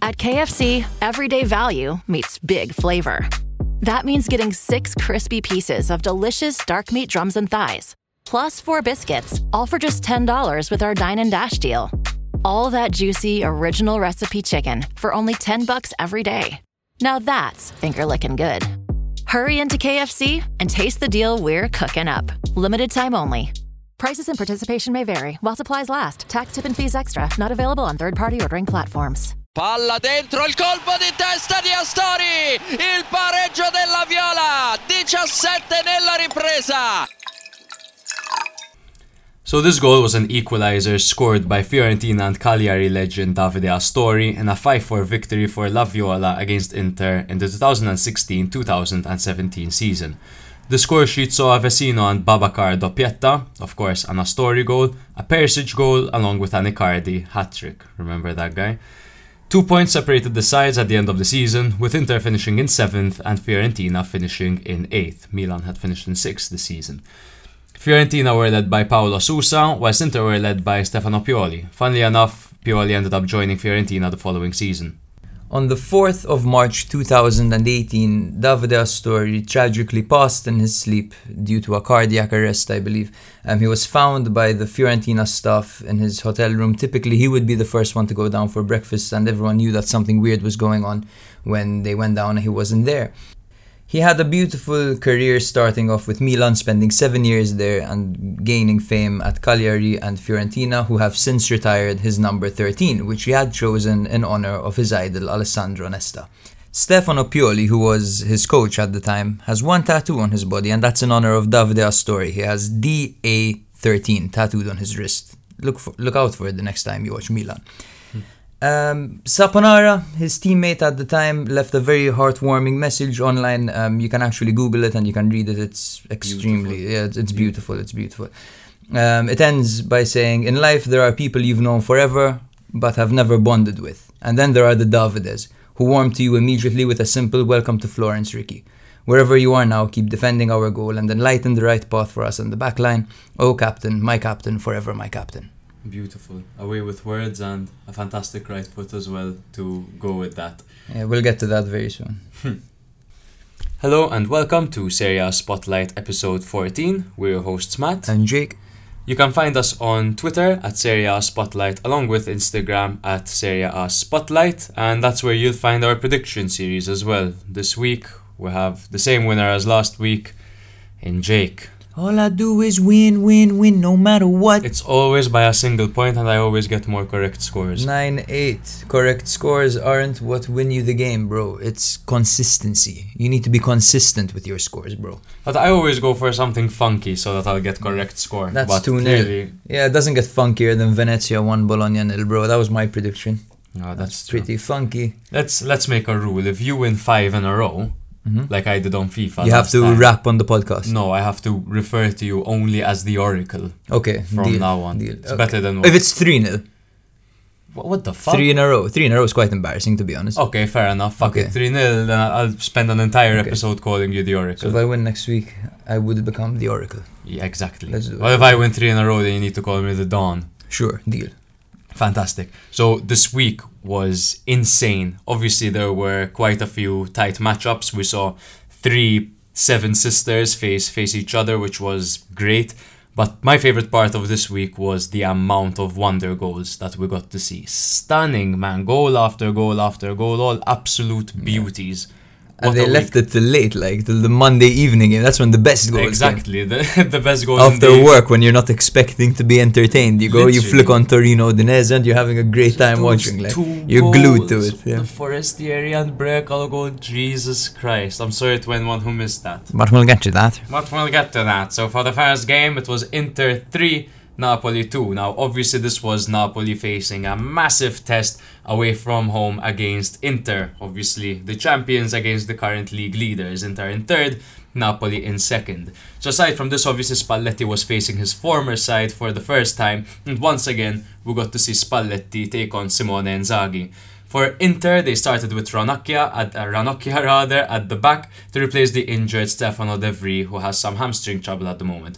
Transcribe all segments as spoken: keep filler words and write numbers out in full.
At K F C, everyday value meets big flavor. That means getting six crispy pieces of delicious dark meat drums and thighs, plus four biscuits, all for just ten dollars with our Dine and Dash deal. All that juicy, original recipe chicken for only ten bucks every day. Now that's finger-licking good. Hurry into K F C and taste the deal we're cooking up. Limited time only. Prices and participation may vary while supplies last. Tax, tip and fees extra. Not available on third-party ordering platforms. Palla dentro, il colpo di testa di Astori, il pareggio della Viola, diciassette nella ripresa. So this goal was an equalizer scored by Fiorentina and Cagliari legend Davide Astori in a five four victory for La Viola against Inter in the twenty sixteen twenty seventeen season. The score sheet saw Vecino and Babacar doppietta, of course an Astori goal, a Perisic goal along with an Icardi hat-trick, remember that guy? Two points separated the sides at the end of the season, with Inter finishing in seventh and Fiorentina finishing in eighth. Milan had finished in sixth this season. Fiorentina were led by Paolo Sousa, whilst Inter were led by Stefano Pioli. Funnily enough, Pioli ended up joining Fiorentina the following season. On the fourth of March two thousand eighteen, Davide Astori tragically passed in his sleep due to a cardiac arrest, I believe. Um, he was found by the Fiorentina staff in his hotel room. Typically, he would be the first one to go down for breakfast, and everyone knew that something weird was going on when they went down and he wasn't there. He had a beautiful career starting off with Milan, spending seven years there and gaining fame at Cagliari and Fiorentina, who have since retired his number thirteen, which he had chosen in honor of his idol Alessandro Nesta. Stefano Pioli, who was his coach at the time, has one tattoo on his body, and that's in honor of Davide Astori. He has D A thirteen tattooed on his wrist. Look for, look out for it the next time you watch Milan. Um, Saponara, his teammate at the time, left a very heartwarming message online. Um, you can actually Google it and you can read it. It's extremely, beautiful. yeah, it's, it's beautiful. It's beautiful. Um, it ends by saying, "In life, there are people you've known forever, but have never bonded with. And then there are the Davides, who warm to you immediately with a simple welcome to Florence, Ricky. Wherever you are now, keep defending our goal and enlighten the right path for us on the back line. Oh, captain, my captain, forever my captain." Beautiful. Away with words and a fantastic right foot as well to go with that. Yeah, we'll get to that very soon. Hello and welcome to Serie A Spotlight episode fourteen. We're your hosts Matt and Jake. You can find us on Twitter at Serie A Spotlight along with Instagram at Serie A Spotlight, and that's where you'll find our prediction series as well. This week we have the same winner as last week in Jake. All I do is win, win, win, no matter what. It's always by a single point and I always get more correct scores. nine eight. Correct scores aren't what win you the game, bro. It's consistency. You need to be consistent with your scores, bro. But I always go for something funky so that I'll get correct score. That's two nil. Yeah, it doesn't get funkier than Venezia one Bologna nil, bro. That was my prediction. Oh, that's, that's true. Pretty funky. Let's let's make a rule. If you win five in a row, mm-hmm. like I did on FIFA, you have to time, rap on the podcast. No, I have to refer to you only as the Oracle. Okay, from deal, now on. Deal. It's okay. better than what? If it's three nil. What, what the fuck? Three in a row. Three in a row is quite embarrassing, to be honest. Okay, fair enough. Fuck okay. it. three nil, then I'll spend an entire okay. episode calling you the Oracle. So if I win next week, I would become the Oracle. Yeah, exactly. Let's do it. Well, if I win three in a row, then you need to call me the Dawn. Sure, deal. Fantastic. So this week was insane. Obviously, there were quite a few tight matchups. We saw three Seven Sisters face face each other, which was great. But my favorite part of this week was the amount of wonder goals that we got to see. Stunning, man. Goal after goal after goal. All absolute beauties. Yeah. And they left week. it till late, like till the Monday evening game. That's when the best goals Exactly, the, the best goals. After work, when you're not expecting to be entertained. You go, Literally. you flick on Torino Udinese and you're having a great time Those watching. Like, you're goals, glued to it. Yeah. The Forestieri and Brekalo goal, Jesus Christ. I'm sorry to anyone who missed that. But we'll get to that. But we'll get to that. So for the first game, it was Inter three, Napoli two. Now, obviously, this was Napoli facing a massive test away from home against Inter. Obviously, the champions against the current league leaders. Inter in third, Napoli in second. So aside from this, obviously, Spalletti was facing his former side for the first time. And once again, we got to see Spalletti take on Simone Inzaghi. For Inter, they started with Ranocchia at uh, Ranocchia rather at the back to replace the injured Stefano De Vrij, who has some hamstring trouble at the moment.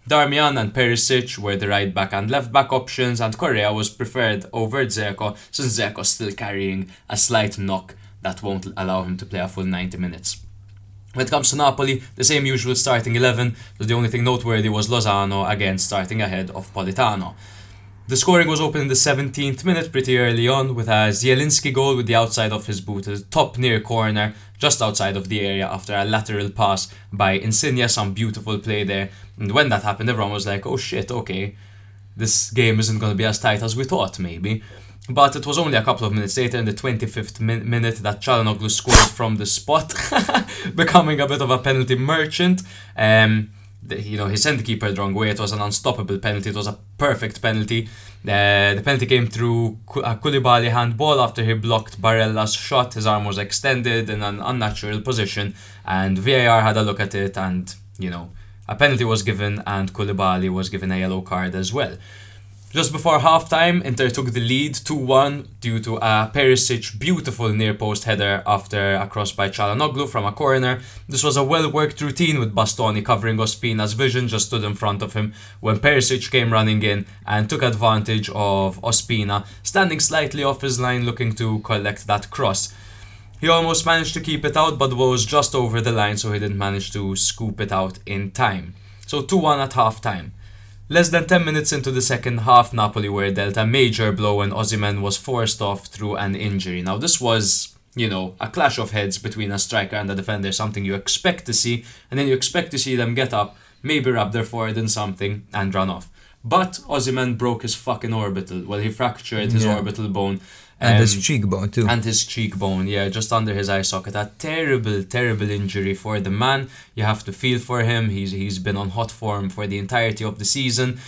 Darmian and Perisic were the right back and left back options, and Correa was preferred over Dzeko, since Dzeko's still carrying a slight knock that won't allow him to play a full ninety minutes. When it comes to Napoli, the same usual starting eleven, so the only thing noteworthy was Lozano again starting ahead of Politano. The scoring was open in the seventeenth minute pretty early on with a Zielinski goal with the outside of his boot at the top near corner just outside of the area after a lateral pass by Insigne. Some beautiful play there, and when that happened everyone was like, oh shit, okay, this game isn't going to be as tight as we thought maybe. But it was only a couple of minutes later in the twenty-fifth min- minute that Çalhanoğlu scored from the spot, becoming a bit of a penalty merchant. Um, the, you know, he sent the keeper the wrong way. It was an unstoppable penalty. It was a perfect penalty. Uh, the penalty came through a Koulibaly handball after he blocked Barella's shot. His arm was extended in an unnatural position, and V A R had a look at it, and, you know, a penalty was given, and Koulibaly was given a yellow card as well. Just before half-time, Inter took the lead two one due to a Perisic beautiful near-post header after a cross by Çalhanoğlu from a corner. This was a well-worked routine with Bastoni covering Ospina's vision, just stood in front of him when Perisic came running in and took advantage of Ospina, standing slightly off his line looking to collect that cross. He almost managed to keep it out, but was just over the line, so he didn't manage to scoop it out in time. So two one at half-time. Less than ten minutes into the second half, Napoli were dealt a major blow when Osimhen was forced off through an injury. Now this was, you know, a clash of heads between a striker and a defender, something you expect to see, and then you expect to see them get up, maybe wrap their forward in something, and run off. But Osimhen broke his fucking orbital. Well, he fractured his yeah. orbital bone. And um, his cheekbone too. And his cheekbone, yeah, just under his eye socket. A terrible, terrible injury for the man. You have to feel for him. He's he's been on hot form for the entirety of the season.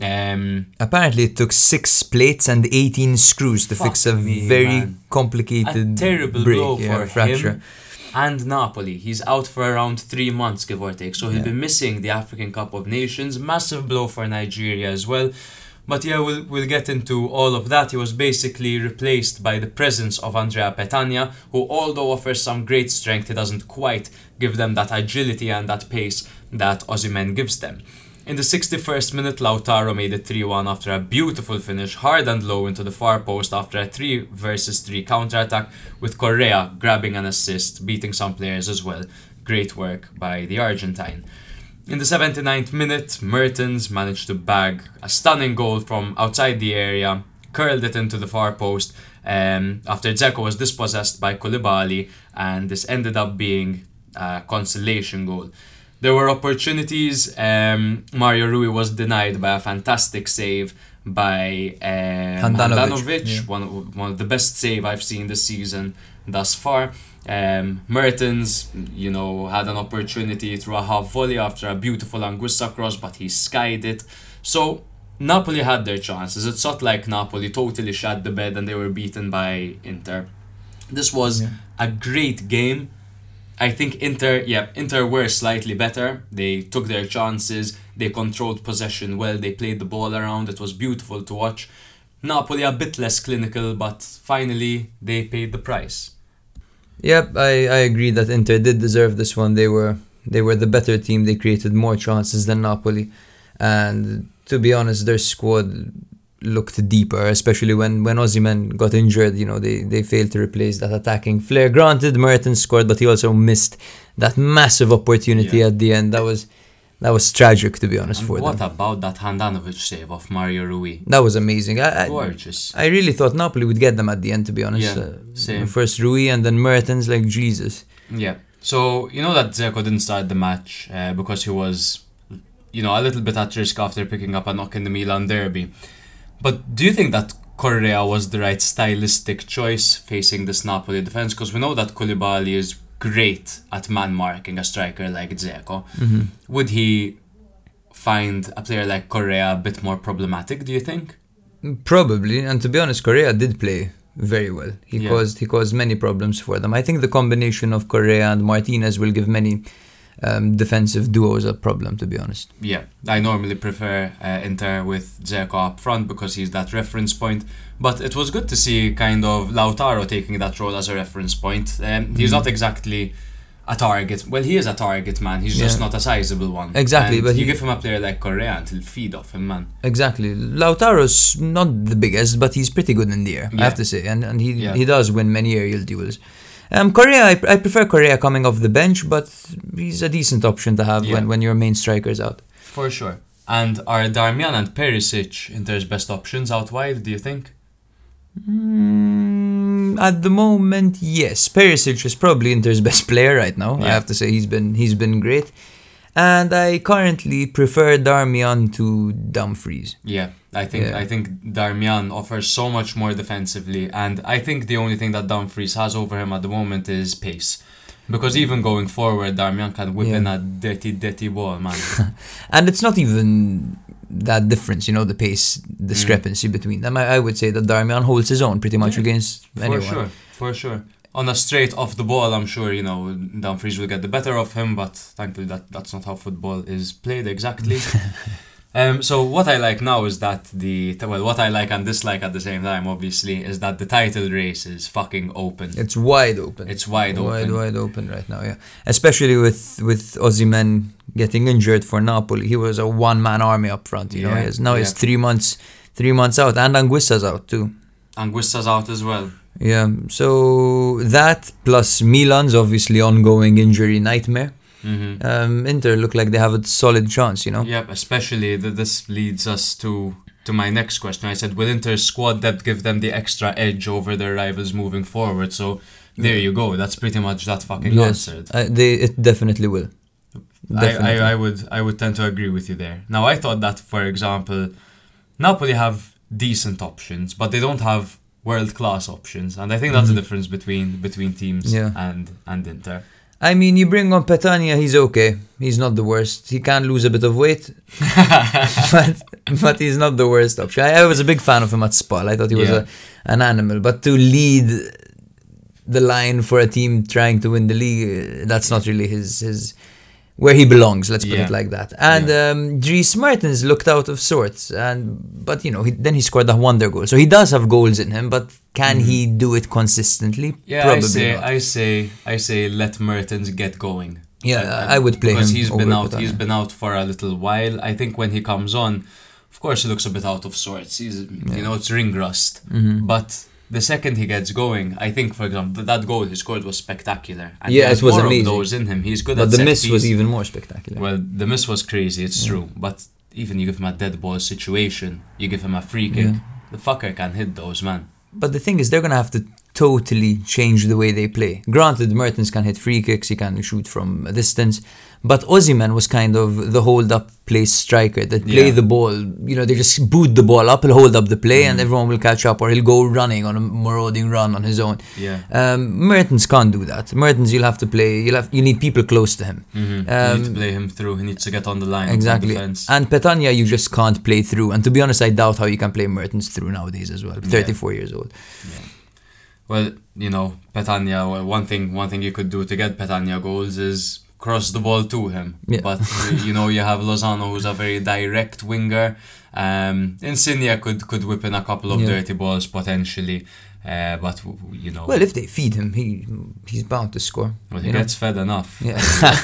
Um, Apparently it took six plates and eighteen screws to fix a me, very man. complicated a terrible break, blow yeah, for fracture. him and Napoli. He's out for around three months, give or take. So he'll yeah. be missing the African Cup of Nations. Massive blow for Nigeria as well. But yeah, we'll we'll get into all of that. He was basically replaced by the presence of Andrea Petagna, who, although offers some great strength, he doesn't quite give them that agility and that pace that Osimhen gives them. In the sixty-first minute, Lautaro made it three one after a beautiful finish, hard and low into the far post after a three versus three counter-attack, with Correa grabbing an assist, beating some players as well. Great work by the Argentine. In the seventy-ninth minute, Mertens managed to bag a stunning goal from outside the area, curled it into the far post um, after Dzeko was dispossessed by Koulibaly, and this ended up being a consolation goal. There were opportunities. Um, Mario Rui was denied by a fantastic save by um, Handanovic, Handanovic yeah. one, of, one of the best save I've seen this season thus far. Um, Mertens, you know, had an opportunity through a half volley after a beautiful Anguissa cross, but he skied it. So Napoli had their chances. It's not like Napoli totally shat the bed and they were beaten by Inter. This was yeah. a great game. I think Inter, yeah, Inter were slightly better. They took their chances. They controlled possession well. They played the ball around. It was beautiful to watch. Napoli a bit less clinical, but finally they paid the price. Yep, I, I agree that Inter did deserve this one. They were they were the better team. They created more chances than Napoli. And to be honest, their squad looked deeper, especially when, when Osimhen got injured. You know, they, they failed to replace that attacking flair. Granted, Mertens scored, but he also missed that massive opportunity yeah. at the end. That was that was tragic, to be honest, and for what them. What about that Handanovic save of Mario Rui? That was amazing. I, Gorgeous. I, I really thought Napoli would get them at the end, to be honest. Yeah, uh, same. First Rui and then Mertens, like Jesus. Yeah. So, you know that Dzeko didn't start the match uh, because he was, you know, a little bit at risk after picking up a knock in the Milan derby. But do you think that Correa was the right stylistic choice facing this Napoli defence? Because we know that Koulibaly is great at man-marking a striker like Dzeko. Mm-hmm. Would he find a player like Correa a bit more problematic, do you think? Probably, and to be honest, Correa did play very well. He yeah. caused he caused many problems for them. I think the combination of Correa and Martinez will give many um, defensive duos a problem, to be honest. Yeah, I normally prefer uh, Inter with Dzeko up front because he's that reference point. But it was good to see kind of Lautaro taking that role as a reference point. Um, he's mm. not exactly a target. Well, he is a target man. He's just Yeah. not a sizable one. Exactly, And but you he- give him a player like Correa and he'll feed off him, man. Exactly. Lautaro's not the biggest, but he's pretty good in the air, I Yeah. have to say. And, and he Yeah. he does win many aerial duels. Um, Correa, I, I prefer Correa coming off the bench, but he's a decent option to have Yeah. when, when your main striker's out. For sure. And are Darmian and Perisic Inter's best options out wide, do you think? Mm, at the moment, yes. Perisic is probably Inter's best player right now. I Yeah. have to say he's been he's been great. And I currently prefer Darmian to Dumfries. Yeah, I think Yeah. I think Darmian offers so much more defensively, and I think the only thing that Dumfries has over him at the moment is pace. Because even going forward, Darmian can whip Yeah. in a dirty, dirty ball, man. And it's not even that difference, you know, the pace discrepancy between them. I, I would say that Darmian holds his own pretty much Yeah, against For anyone. sure, for sure. On a straight off the ball, I'm sure, you know, Dumfries will get the better of him, but thankfully that, that's not how football is played exactly. um, so what I like now is that the, well, what I like and dislike at the same time, obviously, is that the title race is fucking open. It's wide open. It's wide Wide, open. wide open right now, yeah. Especially with with Osimhen getting injured for Napoli. He was a one-man army up front, you know. Yeah, He has, now he's yeah. three months three months out. And Anguissa's out too. Anguissa's out as well. Yeah, so that plus Milan's obviously ongoing injury nightmare. Mm-hmm. Um, Inter look like they have a solid chance, you know. Yep, especially th- this leads us to to my next question. I said, will Inter's squad depth give them the extra edge over their rivals moving forward? So there you go. That's pretty much that fucking Yes, answered. I, they it definitely will. I, Definitely. I, I would I would tend to agree with you there. Now I thought that, for example, Napoli have decent options, but they don't have world class options, and I think that's the difference between between teams Mm-hmm. Yeah. and and Inter. I mean, you bring on Petagna, he's okay. He's not the worst. He can lose a bit of weight, but but he's not the worst option. I, I was a big fan of him at Spal. I thought he was Yeah. a, an animal. But to lead the line for a team trying to win the league, uh, that's not really his his where he belongs. Let's put Yeah. it like that. And um, Dries Mertens looked out of sorts, and but you know he, then he scored that wonder goal. So he does have goals in him, but can he do it consistently? Yeah, Probably I say not. I say I say let Mertens get going. Yeah, Uh, I would play because him he's been over out. Petagna. He's been out for a little while. I think when he comes on, of course, he looks a bit out of sorts. He's you know it's ring rust. Mm-hmm. But the second he gets going, I think, for example, that goal he scored was spectacular. And Yeah, he has it was more amazing. of those in him. He's good But at the set miss was piece. even more spectacular. Well, the miss was crazy. It's true. But even you give him a dead ball situation, you give him a free kick. Yeah. The fucker can hit those, man. But the thing is, they're going to have to totally change the way they play. Granted, Mertens can hit free kicks, he can shoot from a distance, but Osimhen was kind of the hold-up play striker that play Yeah. the ball. You know, they just boot the ball up, he'll hold up the play, and everyone will catch up, or he'll go running on a marauding run on his own. Yeah. Um, Mertens can't do that. Mertens, you'll have to play. You'll have. You need people close to him. Mm-hmm. you need Um, to play him through. He needs to get on the line. Exactly. Defense. And Petagna, you just can't play through. And to be honest, I doubt how you can play Mertens through nowadays as well. thirty-four years old. Well, you know, Petagna, well, one thing one thing you could do to get Petagna goals is cross the ball to him. Yeah. But, you know, you have Lozano, who's a very direct winger. Um, Insigne could, could whip in a couple of Yeah. dirty balls, potentially. Uh, but, w- w- you know, Well, if they feed him, he he's bound to score. well, he you know? gets fed enough. Yeah.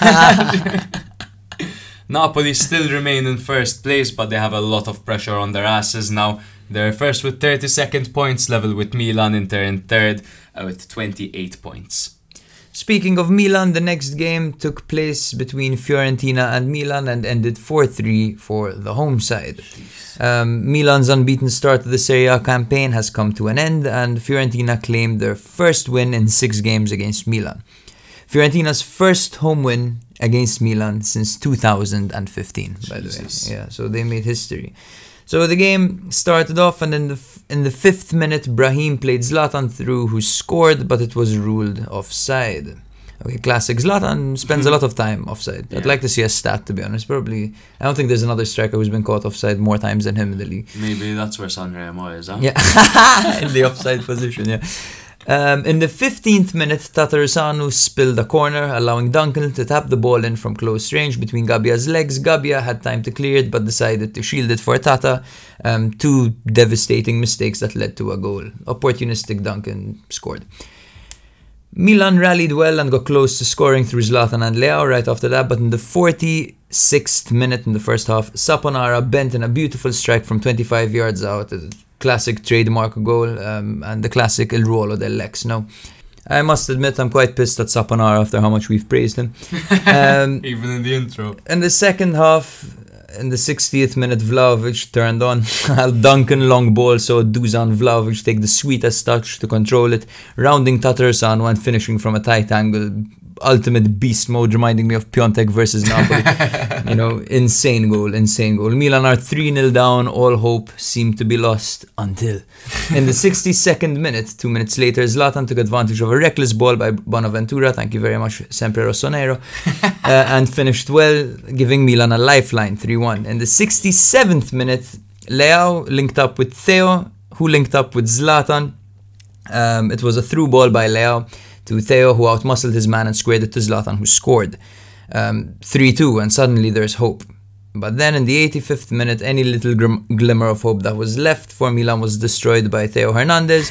Napoli still remain in first place, but they have a lot of pressure on their asses now. They're first with thirty-second points, level with Milan. Inter in third uh, with twenty-eight points. Speaking of Milan, the next game took place between Fiorentina and Milan and ended four three for the home side. Um, Milan's unbeaten start to the Serie A campaign has come to an end, and Fiorentina claimed their first win in six games against Milan. Fiorentina's first home win against Milan since two thousand fifteen, by the way. Jesus. Yeah, so they made history. So the game started off, and in the f- in the fifth minute, Brahim played Zlatan through, who scored, but it was ruled offside. Okay, classic. Zlatan spends a lot of time offside. I'd Yeah. like to see a stat, to be honest. Probably, I don't think there's another striker who's been caught offside more times than him in the league. Maybe that's where Sanremo is, huh? Yeah, in the offside position, yeah. Um, in the fifteenth minute, Tatarusanu spilled a corner, allowing Duncan to tap the ball in from close range between Gabbia's legs. Gabbia had time to clear it, but decided to shield it for Tata. Um, two devastating mistakes that led to a goal. Opportunistic Duncan scored. Milan rallied well and got close to scoring through Zlatan and Leao right after that, but in the forty-sixth minute in the first half, Saponara bent in a beautiful strike from twenty-five yards out, a classic trademark goal, um, and the classic Il Ruolo dell'Ex. Now, I must admit I'm quite pissed at Saponara after how much we've praised him. Um, Even in the intro. In the second half, in the sixtieth minute, Vlahovic turned on a Duncan long ball, so Dusan Vlahovic take the sweetest touch to control it, rounding Tatarusanu and finishing from a tight angle. Ultimate beast mode, reminding me of Piontek versus Napoli. You know, insane goal, insane goal. Milan are three nil down, all hope seemed to be lost until. In the sixty-second minute, two minutes later, Zlatan took advantage of a reckless ball by Bonaventura, thank you very much, sempre rossonero, uh, and finished well, giving Milan a lifeline, three one. In the sixty-seventh minute, Leao linked up with Theo, who linked up with Zlatan. Um, it was a through ball by Leao to Theo, who outmuscled his man and squared it to Zlatan, who scored. Um, three two, and suddenly there's hope. But then in the eighty-fifth minute, any little grim- glimmer of hope that was left for Milan was destroyed by Theo Hernandez,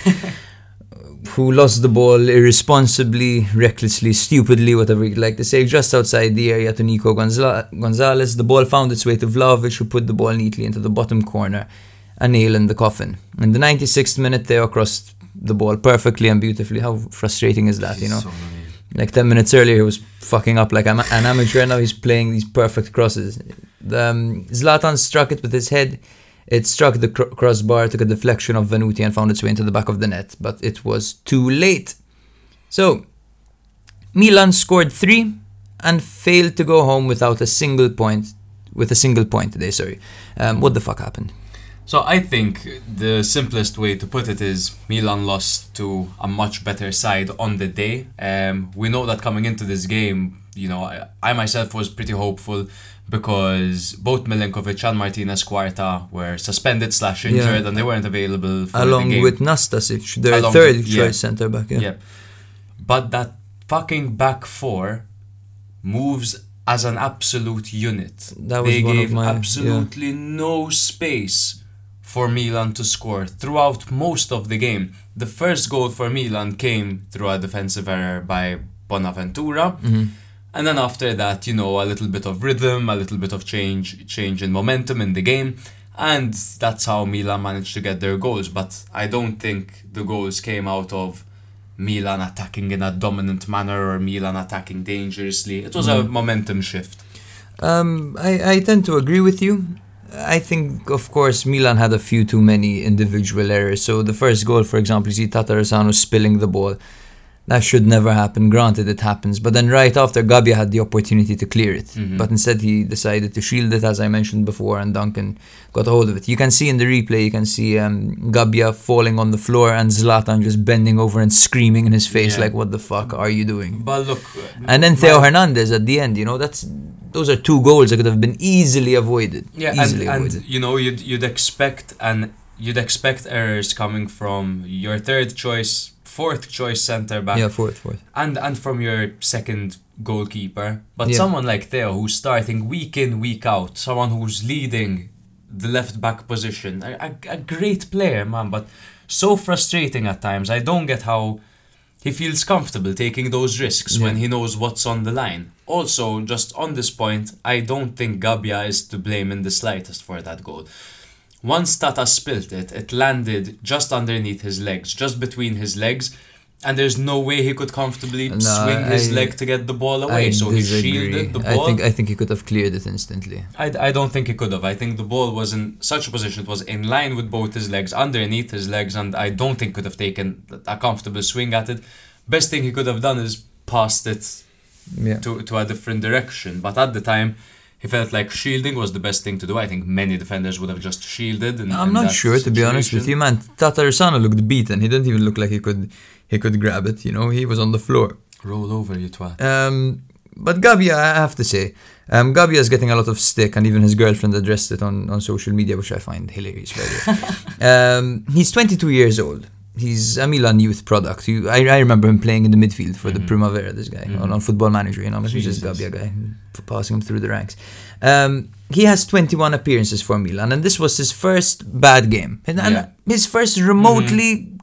who lost the ball irresponsibly, recklessly, stupidly, whatever you'd like to say, just outside the area to Nico Gonza- Gonzalez. The ball found its way to Vlahovic, who put the ball neatly into the bottom corner, a nail in the coffin. In the ninety-sixth minute, Theo crossed the ball perfectly and beautifully. How frustrating is that, you know? So like ten minutes earlier, he was fucking up like an amateur. Now he's playing these perfect crosses. The, um, Zlatan struck it with his head. It struck the cr- crossbar, took a deflection of Venuti and found its way into the back of the net. But it was too late. So, Milan scored three and failed to go home without a single point. With a single point today, sorry. Um, what the fuck happened? So I think the simplest way to put it is Milan lost to a much better side on the day. Um, we know that coming into this game, you know, I, I myself was pretty hopeful because both Milenkovic and Martinez Quarta were suspended slash injured Yeah. and they weren't available for Along the game. with Nastasic, their Along third with- choice yeah. centre back. Yeah. Yeah. But that fucking back four moves as an absolute unit. That was they one of gave my- absolutely no space for Milan to score throughout most of the game. The first goal for Milan came through a defensive error by Bonaventura. Mm-hmm. And then after that, you know, a little bit of rhythm, a little bit of change, change in momentum in the game. And that's how Milan managed to get their goals. But I don't think the goals came out of Milan attacking in a dominant manner or Milan attacking dangerously. It was mm-hmm. a momentum shift. Um, I, I tend to agree with you. I think, of course, Milan had a few too many individual errors. So the first goal, for example, you see Tatarusanu spilling the ball. That should never happen. Granted, it happens. But then right after, Gabbia had the opportunity to clear it. Mm-hmm. But instead, he decided to shield it, as I mentioned before, and Duncan got a hold of it. You can see in the replay, you can see um, Gabbia falling on the floor and Zlatan just bending over and screaming in his face, Yeah. like, what the fuck are you doing? But look... And then my- Theo Hernandez at the end, you know, that's those are two goals that could have been easily avoided. Yeah, easily and, avoided. and you know, you'd, you'd expect and you'd expect errors coming from your third choice, fourth choice centre back. Yeah, fourth, fourth. And and from your second goalkeeper. But Yeah. someone like Theo, who's starting week in, week out, someone who's leading the left back position, a, a, a great player, man, but so frustrating at times. I don't get how he feels comfortable taking those risks Yeah. when he knows what's on the line. Also, just on this point, I don't think Gabbia is to blame in the slightest for that goal. Once Tata spilt it, it landed just underneath his legs, just between his legs, and there's no way he could comfortably No, swing his I- leg to get the ball away. I so he disagree. shielded the I ball. think I think he could have cleared it instantly. I, I don't think he could have. I think the ball was in such a position, it was in line with both his legs, underneath his legs, and I don't think could have taken a comfortable swing at it. Best thing he could have done is passed it Yeah. to, to a different direction. But at the time, he felt like shielding was the best thing to do. I think many defenders would have just shielded. In, I'm in not that sure, to be honest with you, situation. man. Tatarusanu looked beaten. He didn't even look like he could he could grab it. You know, he was on the floor. Roll over, you twat. Um, but Gabbia, I have to say, um, Gabbia is getting a lot of stick, and even his girlfriend addressed it on, on social media, which I find hilarious, by the way. um, he's twenty-two years old. He's a Milan youth product. You, I, I remember him playing in the midfield for Mm-hmm. the Primavera, this guy, on, on Football Manager, you know, he's just Jesus. Gabbia guy, p- passing him through the ranks. Um, he has twenty-one appearances for Milan, and this was his first bad game. And, and Yeah. his first remotely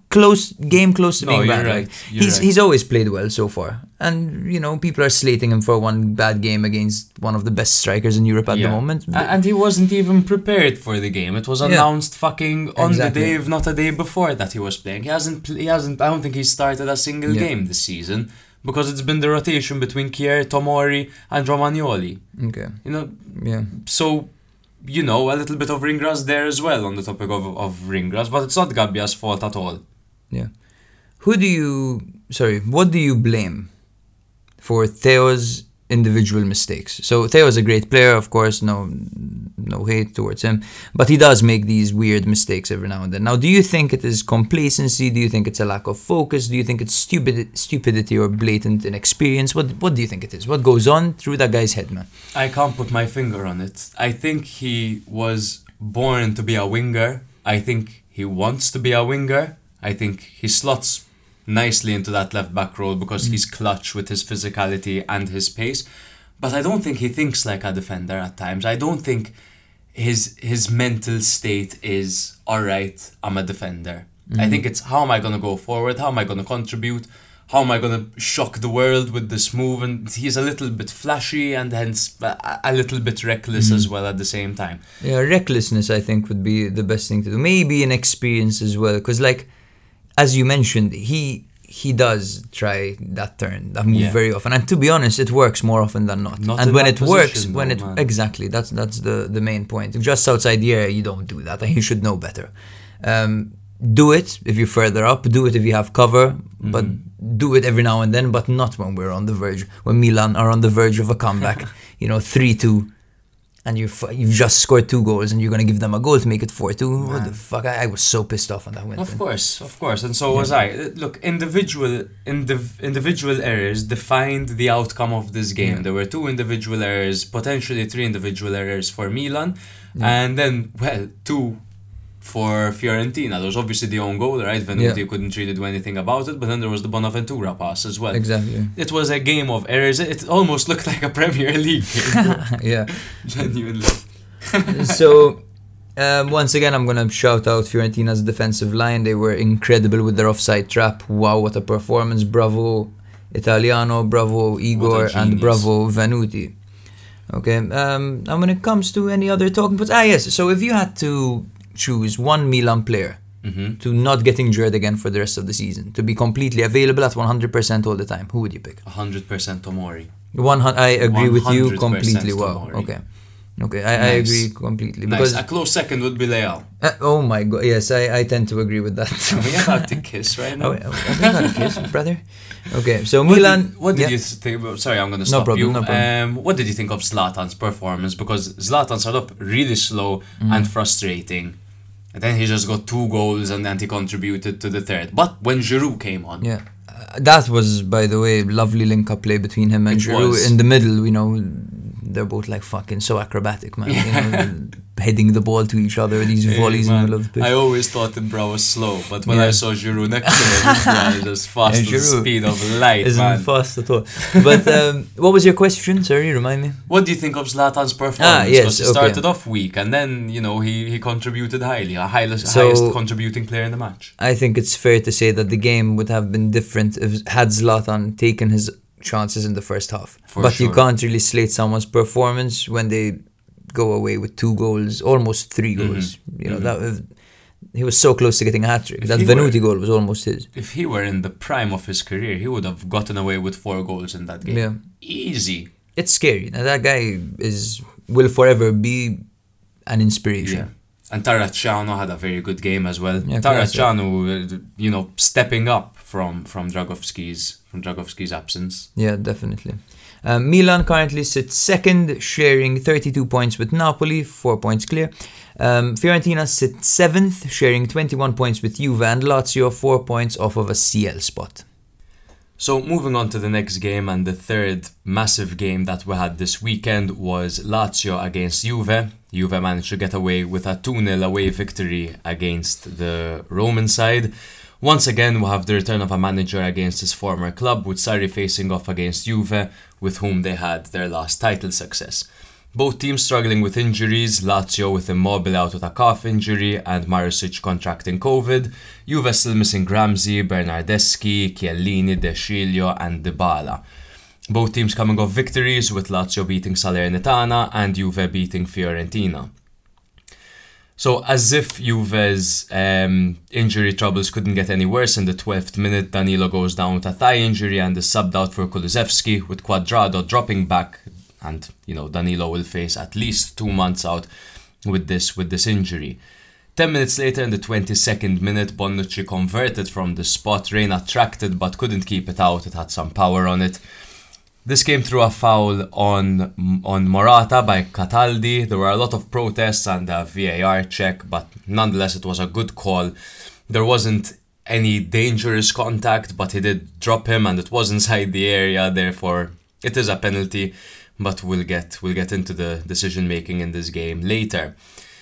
close game close to No, being you're bad. right. Like, You're he's right. he's always played well so far, and you know people are slating him for one bad game against one of the best strikers in Europe at Yeah. the moment. A- And he wasn't even prepared for the game. It was Yeah. announced fucking on Exactly. the day, if not a day before, that he was playing. He hasn't. Pl- he hasn't. I don't think he started a single Yeah. game this season because it's been the rotation between Kier, Tomori, and Romagnoli. Okay, You know, yeah, so. You know, a little bit of Ringras there as well on the topic of of Ringras, but it's not Gabbia's fault at all. yeah. Who do you? Sorry, what do you blame for Theo's individual mistakes? So Theo's a great player, of course, no no hate towards him, but he does make these weird mistakes every now and then. Now, do you think it is complacency? Do you think it's a lack of focus? Do you think it's stupid stupidity or blatant inexperience? What what do you think it is? What goes on through that guy's head, man? I can't put my finger on it. I think he was born to be a winger. I think he wants to be a winger. I think he slots nicely into that left back role because he's clutch with his physicality and his pace. But I don't think he thinks like a defender at times. I don't think his his mental state is, all right, I'm a defender. I think it's, how am I going to go forward? How am I going to contribute? How am I going to shock the world with this move? And he's a little bit flashy and hence a, a little bit reckless as well at the same time. Yeah, recklessness, I think, would be the best thing to do. Maybe inexperience as well, because, like, as you mentioned, he he does try that turn, that move Yeah. very often, and to be honest, it works more often than not. Not and in when that it works, position, when though, it man. exactly, that's that's the the main point. Just outside the area, you don't do that, and you should know better. Um, do it if you're further up. Do it if you have cover, but do it every now and then. But not when we're on the verge, when Milan are on the verge of a comeback. you know, three two. And you've, you've just scored two goals and you're going to give them a goal to make it four two. What the fuck? I, I was so pissed off on that win. Of course, of course, and so was I. Uh, Look, individual indiv- individual errors defined the outcome of this game. Yeah. There were two individual errors, potentially three individual errors for Milan, and then, well, two for Fiorentina. There was obviously the own goal, right? Venuti Yeah. couldn't really do anything about it, but then there was the Bonaventura pass as well. Exactly. It was a game of errors. It almost looked like a Premier League game. Yeah. Genuinely. So, um, once again, I'm going to shout out Fiorentina's defensive line. They were incredible with their offside trap. Wow, what a performance. Bravo Italiano, bravo Igor, What a and genius. bravo Venuti. Okay, um, and when it comes to any other talking points, ah yes, so if you had to choose one Milan player Mm-hmm. to not get injured again for the rest of the season, to be completely available at one hundred percent all the time, who would you pick? one hundred percent Tomori. One, hun- I agree with you one hundred percent completely. Wow. Tomori. Okay. Okay, I, I Nice. agree completely. Nice. Because A close second would be Leao. Uh, oh my god, yes, I, I tend to agree with that. We have to kiss right now. Oh, oh, we got a kiss, brother. Okay, so What Milan. did, what did yeah. you think? about- Sorry, I'm going to No stop problem, you. no problem. Um, what did you think of Zlatan's performance? Because Zlatan started off really slow Mm. and frustrating. And then he just got two goals and then he contributed to the third. But when Giroud came on, Yeah, uh, that was, by the way, lovely link-up play between him and It Giroud. was. In the middle, you know, they're both like fucking so acrobatic, man. You know, heading the ball to each other, these Hey, volleys in man, the middle of the pitch. I always thought Ibra was slow, but when Yeah. I saw Giroud next to him, yeah, he's just fast Yeah, at the Giroud speed of light, Isn't man. fast at all. But um, what was your question? Sorry, remind me. What do you think of Zlatan's performance? Ah, yes, 'Cause he okay. started off weak and then, you know, he, he contributed highly, a highest, So- highest contributing player in the match. I think it's fair to say that the game would have been different if had Zlatan taken his chances in the first half. For but you sure. can't really slate someone's performance when they go away with two goals, almost three goals. You know, that was, he was so close to getting a hat trick. If That he Venuti were- goal was almost his. If he were in the prime of his career, he would have gotten away with four goals in that game. Yeah. Easy. It's scary. Now, that guy is will forever be an inspiration. Yeah. And Taracciano had a very good game as well. Yeah, Taracciano, uh, you know, stepping up from from Dragovski's from Dragovski's absence. Yeah, definitely. Um, Milan currently sits second, sharing thirty-two points with Napoli, four points clear. Um, Fiorentina sits seventh, sharing twenty-one points with Juve and Lazio, four points off of a C L spot. So moving on to the next game, and the third massive game that we had this weekend was Lazio against Juve. Juve managed to get away with a two nil away victory against the Roman side. Once again, we have the return of a manager against his former club, with Sarri facing off against Juve, with whom they had their last title success. Both teams struggling with injuries, Lazio with Immobile out with a calf injury and Marusic contracting COVID, Juve still missing Ramsey, Bernardeschi, Chiellini, De Sciglio and Dybala. Both teams coming off victories, with Lazio beating Salernitana and Juve beating Fiorentina. So, as if Juve's um, injury troubles couldn't get any worse, in the twelfth minute, Danilo goes down with a thigh injury and is subbed out for Kulusevski, with Cuadrado dropping back, and, you know, Danilo will face at least two months out with this with this injury. Ten minutes later, in the twenty-second minute, Bonucci converted from the spot. Reina tracked it but couldn't keep it out. It had some power on it. This came through a foul on on Morata by Cataldi. There were a lot of protests and a V A R check, but nonetheless it was a good call. There wasn't any dangerous contact, but he did drop him and it was inside the area, therefore it is a penalty, but we'll get we'll get into the decision making in this game later.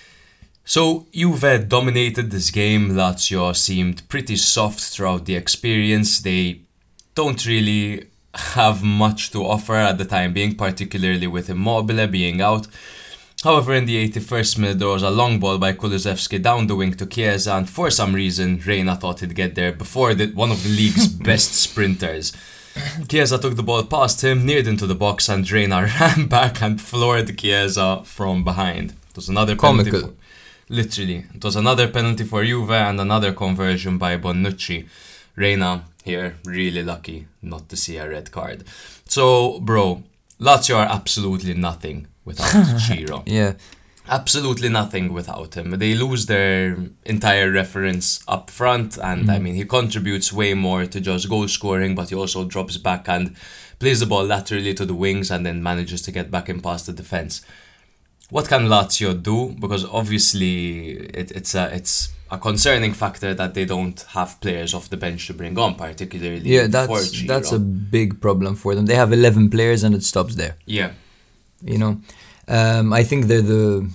So Juve dominated this game. Lazio seemed pretty soft throughout the experience. They don't really have much to offer at the time being, particularly with Immobile being out. However, in the eighty-first minute, there was a long ball by Kulusevski down the wing to Chiesa, and for some reason, Reina thought he'd get there before the, one of the league's best sprinters. Chiesa took the ball past him, neared into the box, and Reina ran back and floored Chiesa from behind. It was another penalty. Comical. For, literally. It was another penalty for Juve and another conversion by Bonucci. Reina here really lucky not to see a red card. So, bro, Lazio are absolutely nothing without Ciro. Yeah. Absolutely nothing without him. They lose their entire reference up front, and mm-hmm. I mean, he contributes way more to just goal scoring, but he also drops back and plays the ball laterally to the wings and then manages to get back in past the defense. What can Lazio do? Because obviously it, it's a it's a concerning factor that they don't have players off the bench to bring on, particularly yeah, for that's Ciro. that's a big problem for them. They have eleven players and it stops there. Yeah, you know, um, I think they're the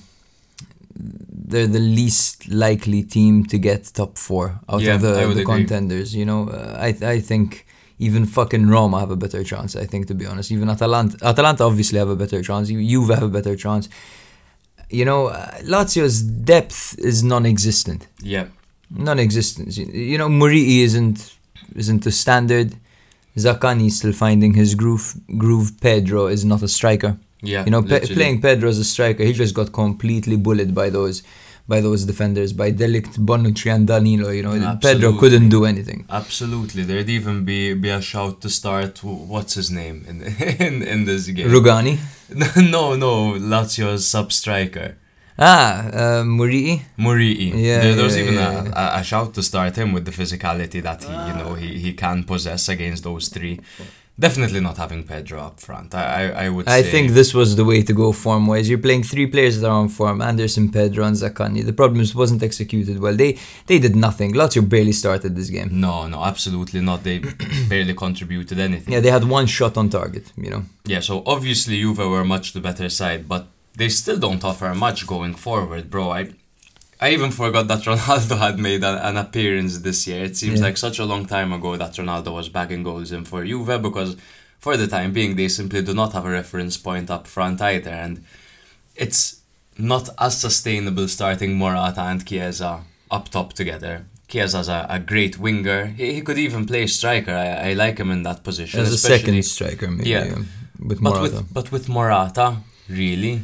they're the least likely team to get top four out yeah, of the, the agree. contenders. You know, uh, I I think. Even fucking Roma have a better chance, I think, to be honest. Even Atalanta, Atalanta obviously have a better chance. Juve have a better chance. You know, uh, Lazio's depth is non-existent. Yeah. Non-existent. You know, Muriqi isn't isn't a standard. Zaccagni is still finding his groove. Groove. Pedro is not a striker. Yeah. You know, pe- playing Pedro as a striker, he just got completely bullied by those by those defenders, by Delict, Bonucci and Danilo. You know, Absolutely. Pedro couldn't do anything. Absolutely. There'd even be be a shout to start, what's his name in in, in this game? Rugani? no, no, Lazio's sub-striker. Ah, uh, Muriqi? Muriqi. Yeah, there, there was yeah, even yeah, a, yeah. a, a shout to start him with the physicality that he, you know, he, he can possess against those three. Definitely not having Pedro up front. I I, I would I say... think this was the way to go form-wise. You're playing three players that are on form, Anderson, Pedro and Zaccagni. The problem is it wasn't executed well. They they did nothing. Lazio barely started this game. No, no, absolutely not. They barely contributed anything. Yeah, they had one shot on target, you know. Yeah, so obviously Juve were much the better side, but they still don't offer much going forward, bro. I I even forgot that Ronaldo had made a, an appearance this year. It seems yeah. like such a long time ago that Ronaldo was bagging goals in for Juve, because for the time being they simply do not have a reference point up front either, and it's not as sustainable starting Morata and Chiesa up top together. Chiesa's a, a great winger. He, he could even play striker. I, I like him in that position. As a second striker, maybe. Yeah, yeah with but Morata. with but with Morata, really.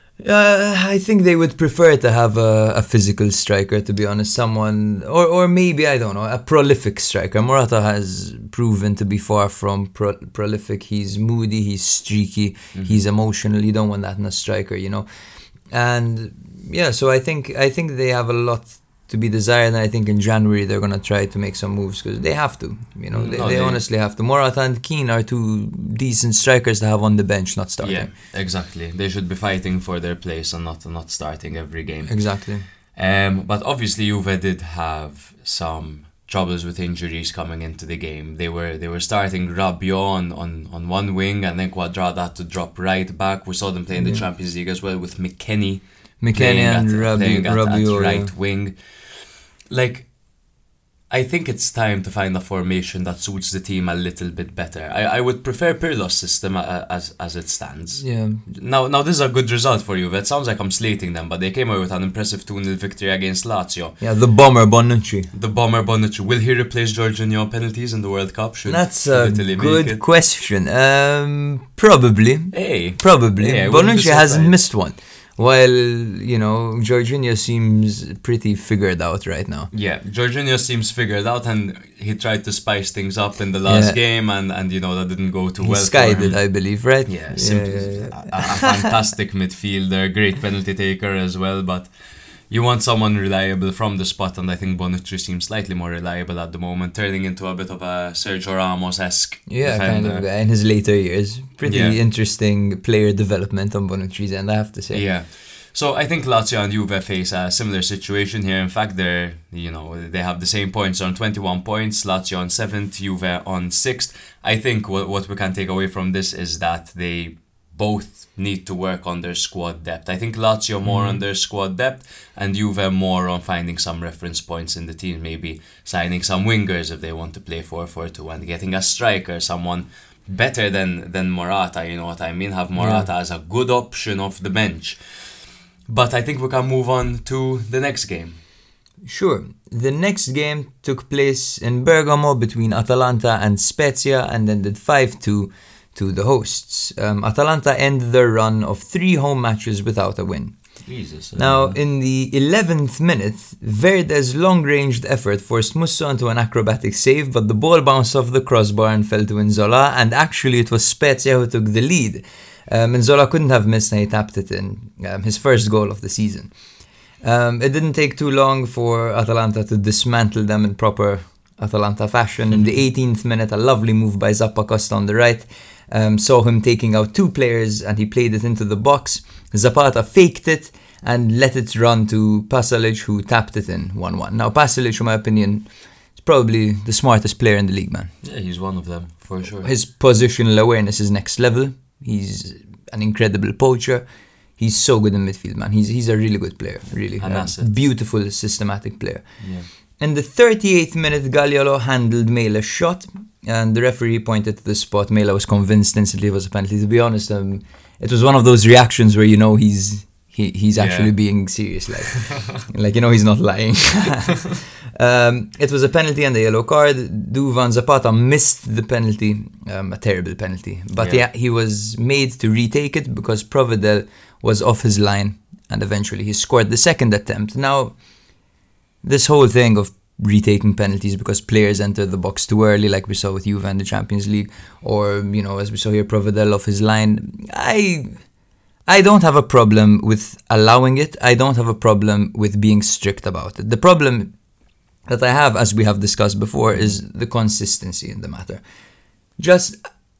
Uh, I think they would prefer to have a, a physical striker, to be honest. Someone, or or maybe, I don't know, a prolific striker. Morata has proven to be far from pro- prolific. He's moody, he's streaky, mm-hmm. he's emotional. You don't want that in a striker, you know. And yeah, so I think I think they have a lot to be desired, and I think in January they're going to try to make some moves, because they have to, you know, they, no, they, they honestly have to. Morata and Keane are two decent strikers to have on the bench, not starting. Yeah, exactly. They should be fighting for their place and not not starting every game. Exactly. Um, but obviously Juve did have some troubles with injuries coming into the game. They were they were starting Rabiot on, on, on one wing, and then Cuadrado had to drop right back. We saw them play in the yeah. Champions League as well with McKennie. McKennie and at, Rabiot, at, Rabiot at right yeah. wing. Like, I think it's time to find a formation that suits the team a little bit better. I, I would prefer Pirlo's system uh, as as it stands. Yeah. Now, now this is a good result for you. It sounds like I'm slating them, but they came away with an impressive two nil victory against Lazio. Yeah, the bomber Bonucci. The bomber Bonucci. Will he replace Jorginho on penalties in the World Cup? Should That's a Italy make good it? question. Um, probably. Hey. Probably. Hey, I wouldn't be Bonucci hasn't surprised. missed one. While, you know, Jorginho seems pretty figured out right now. Yeah, Jorginho seems figured out, and he tried to spice things up in the last Yeah. game, and, and you know, that didn't go too He well skied for him. it, I believe, right? Yeah, simply, yeah, yeah. A, a fantastic midfielder, great penalty taker as well, but you want someone reliable from the spot, and I think Bonucci seems slightly more reliable at the moment, turning into a bit of a Sergio Ramos-esque Yeah, defender. kind of guy in his later years. Pretty Yeah. interesting player development on Bonucci's end, I have to say. Yeah. So I think Lazio and Juve face a similar situation here. In fact, they're, you know, they have the same points on twenty-one points, Lazio on seventh, Juve on sixth. I think what, what we can take away from this is that they both need to work on their squad depth. I think Lazio more on their squad depth, and Juve more on finding some reference points in the team, maybe signing some wingers if they want to play four four two, and getting a striker, someone better than, than Morata, you know what I mean? Have Morata as a good option off the bench. But I think we can move on to the next game. Sure. The next game took place in Bergamo between Atalanta and Spezia and ended five two to the hosts. Um, Atalanta ended their run of three home matches without a win. Jesus. Now, in the eleventh minute, Verde's long-ranged effort forced Musso into an acrobatic save, but the ball bounced off the crossbar and fell to Nzola, and actually it was Spezia who took the lead. Um, Nzola couldn't have missed and he tapped it in, um, his first goal of the season. Um, it didn't take too long for Atalanta to dismantle them in proper Atalanta fashion. In the eighteenth minute, a lovely move by Zappacosta on the right um, saw him taking out two players and he played it into the box. Zapata faked it and let it run to Pasalic, who tapped it in one one. Now, Pasalic, in my opinion, is probably the smartest player in the league, man. Yeah, he's one of them, for sure. His positional awareness is next level. He's an incredible poacher. He's so good in midfield, man. He's he's a really good player, really. An Um, asset. Beautiful, systematic player. Yeah. In the thirty-eighth minute, Gagliolo handled Mela's shot, and the referee pointed to the spot. Mela was convinced instantly it was a penalty. To be honest, um, it was one of those reactions where you know he's he, he's actually Yeah. being serious, like like you know he's not lying. um, it was a penalty and a yellow card. Duvan Zapata missed the penalty, um, a terrible penalty, but Yeah. he, he was made to retake it because Provedel was off his line, and eventually he scored the second attempt. Now, this whole thing of retaking penalties because players enter the box too early, like we saw with Juve in the Champions League, or, you know, as we saw here, Provedel off his line, I I don't have a problem with allowing it. I don't have a problem with being strict about it. The problem that I have, as we have discussed before, is the consistency in the matter. Just,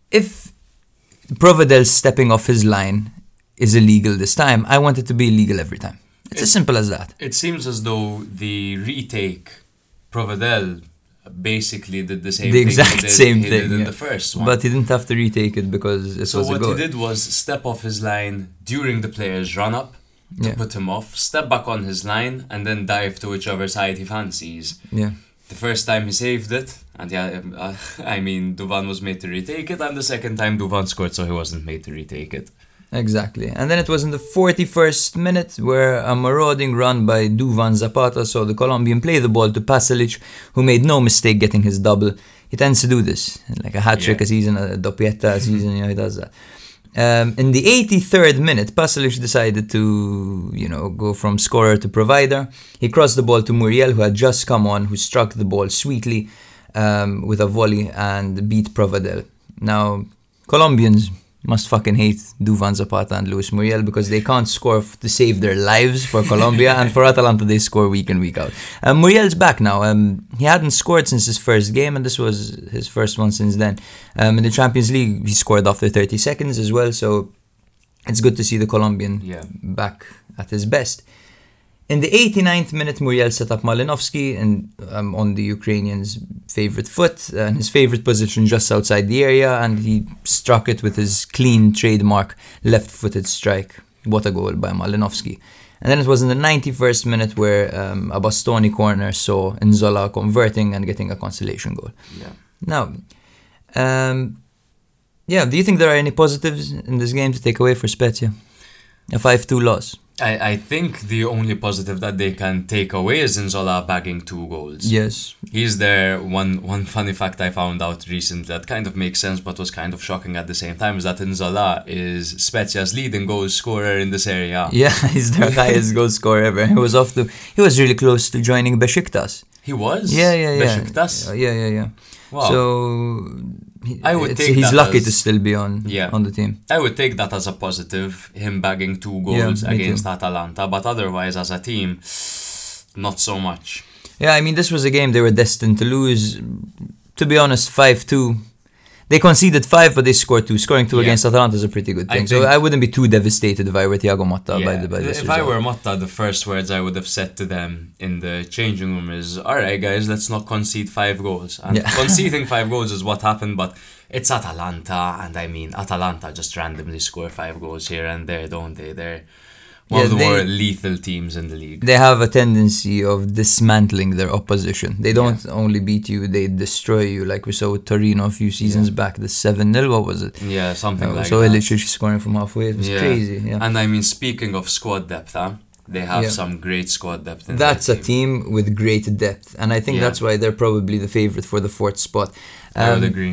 if Provedel stepping off his line is illegal this time, I want it to be illegal every time. It's as simple as that. It seems as though the retake, Provedel basically did the same The thing exact he did, same he thing, did in yeah. the first one. But he didn't have to retake it because it so was a what goal. he did was step off his line during the player's run-up to Yeah. put him off, step back on his line, and then dive to whichever side he fancies. Yeah. The first time he saved it, and yeah, um, uh, I mean, Duvan was made to retake it, and the second time Duvan scored, so he wasn't made to retake it. Exactly. And then it was in the forty-first minute where a marauding run by Duvan Zapata saw the Colombian play the ball to Pasalic, who made no mistake getting his double. He tends to do this, like a hat-trick Yeah. a season, a doppietta a season, you know, he does that. Um, in the eighty-third minute, Pasalic decided to, you know, go from scorer to provider. He crossed the ball to Muriel, who had just come on, who struck the ball sweetly um, with a volley and beat Provedel. Now, Colombians must fucking hate Duvan Zapata and Luis Muriel because they can't score f- to save their lives for Colombia, and for Atalanta they score week in, week out. Um, Muriel's back now. Um, he hadn't scored since his first game, and this was his first one since then. Um, in the Champions League, he scored after thirty seconds as well, so it's good to see the Colombian Yeah. back at his best. In the eighty-ninth minute, Muriel set up Malinovsky and um, on the Ukrainian's favourite foot, and his favourite position just outside the area, and he struck it with his clean trademark left-footed strike. What a goal by Malinovsky. And then it was in the ninety-first minute where um, a Bastoni corner saw Nzola converting and getting a consolation goal. Yeah. Now, um, yeah, do you think there are any positives in this game to take away for Spezia? A five two loss. I, I think the only positive that they can take away is Nzola bagging two goals. Yes. He's there. One one funny fact I found out recently that kind of makes sense but was kind of shocking at the same time is that Nzola is Spezia's leading goal scorer in this area. Yeah, he's their highest goal scorer ever. He was off to, he was really close to joining Besiktas. He was? Yeah, yeah, yeah. Besiktas? Yeah, yeah, yeah. Wow. So he, I would take he's that lucky as, to still be on yeah. on the team. I would take that as a positive, him bagging two goals Yeah, against too. Atalanta, but otherwise as a team, not so much. Yeah, I mean, this was a game they were destined to lose. To be honest, five two. They conceded five, but they scored two. Scoring two Yeah. against Atalanta is a pretty good I thing. So think- I wouldn't be too devastated if I were Thiago Motta by, Yeah. the, by this If I result. were Motta, the first words I would have said to them in the changing room is, alright guys, let's not concede five goals. And Yeah. conceding five goals is what happened, but it's Atalanta, and I mean, Atalanta just randomly score five goals here and there, don't they? They're one Yeah, of the they- more lethal teams in the league. They have a tendency of dismantling their opposition. They don't only beat you, they destroy you, like we saw with Torino a few seasons back, the seven nil, what was it? Yeah, something Uh, like so that. Ilicic scoring from halfway, it was Yeah. crazy. Yeah. And I mean, speaking of squad depth, huh? They have Yeah. some great squad depth in That's their a team with great depth, and I think Yeah. that's why they're probably the favourite for the fourth spot. I would Um, agree.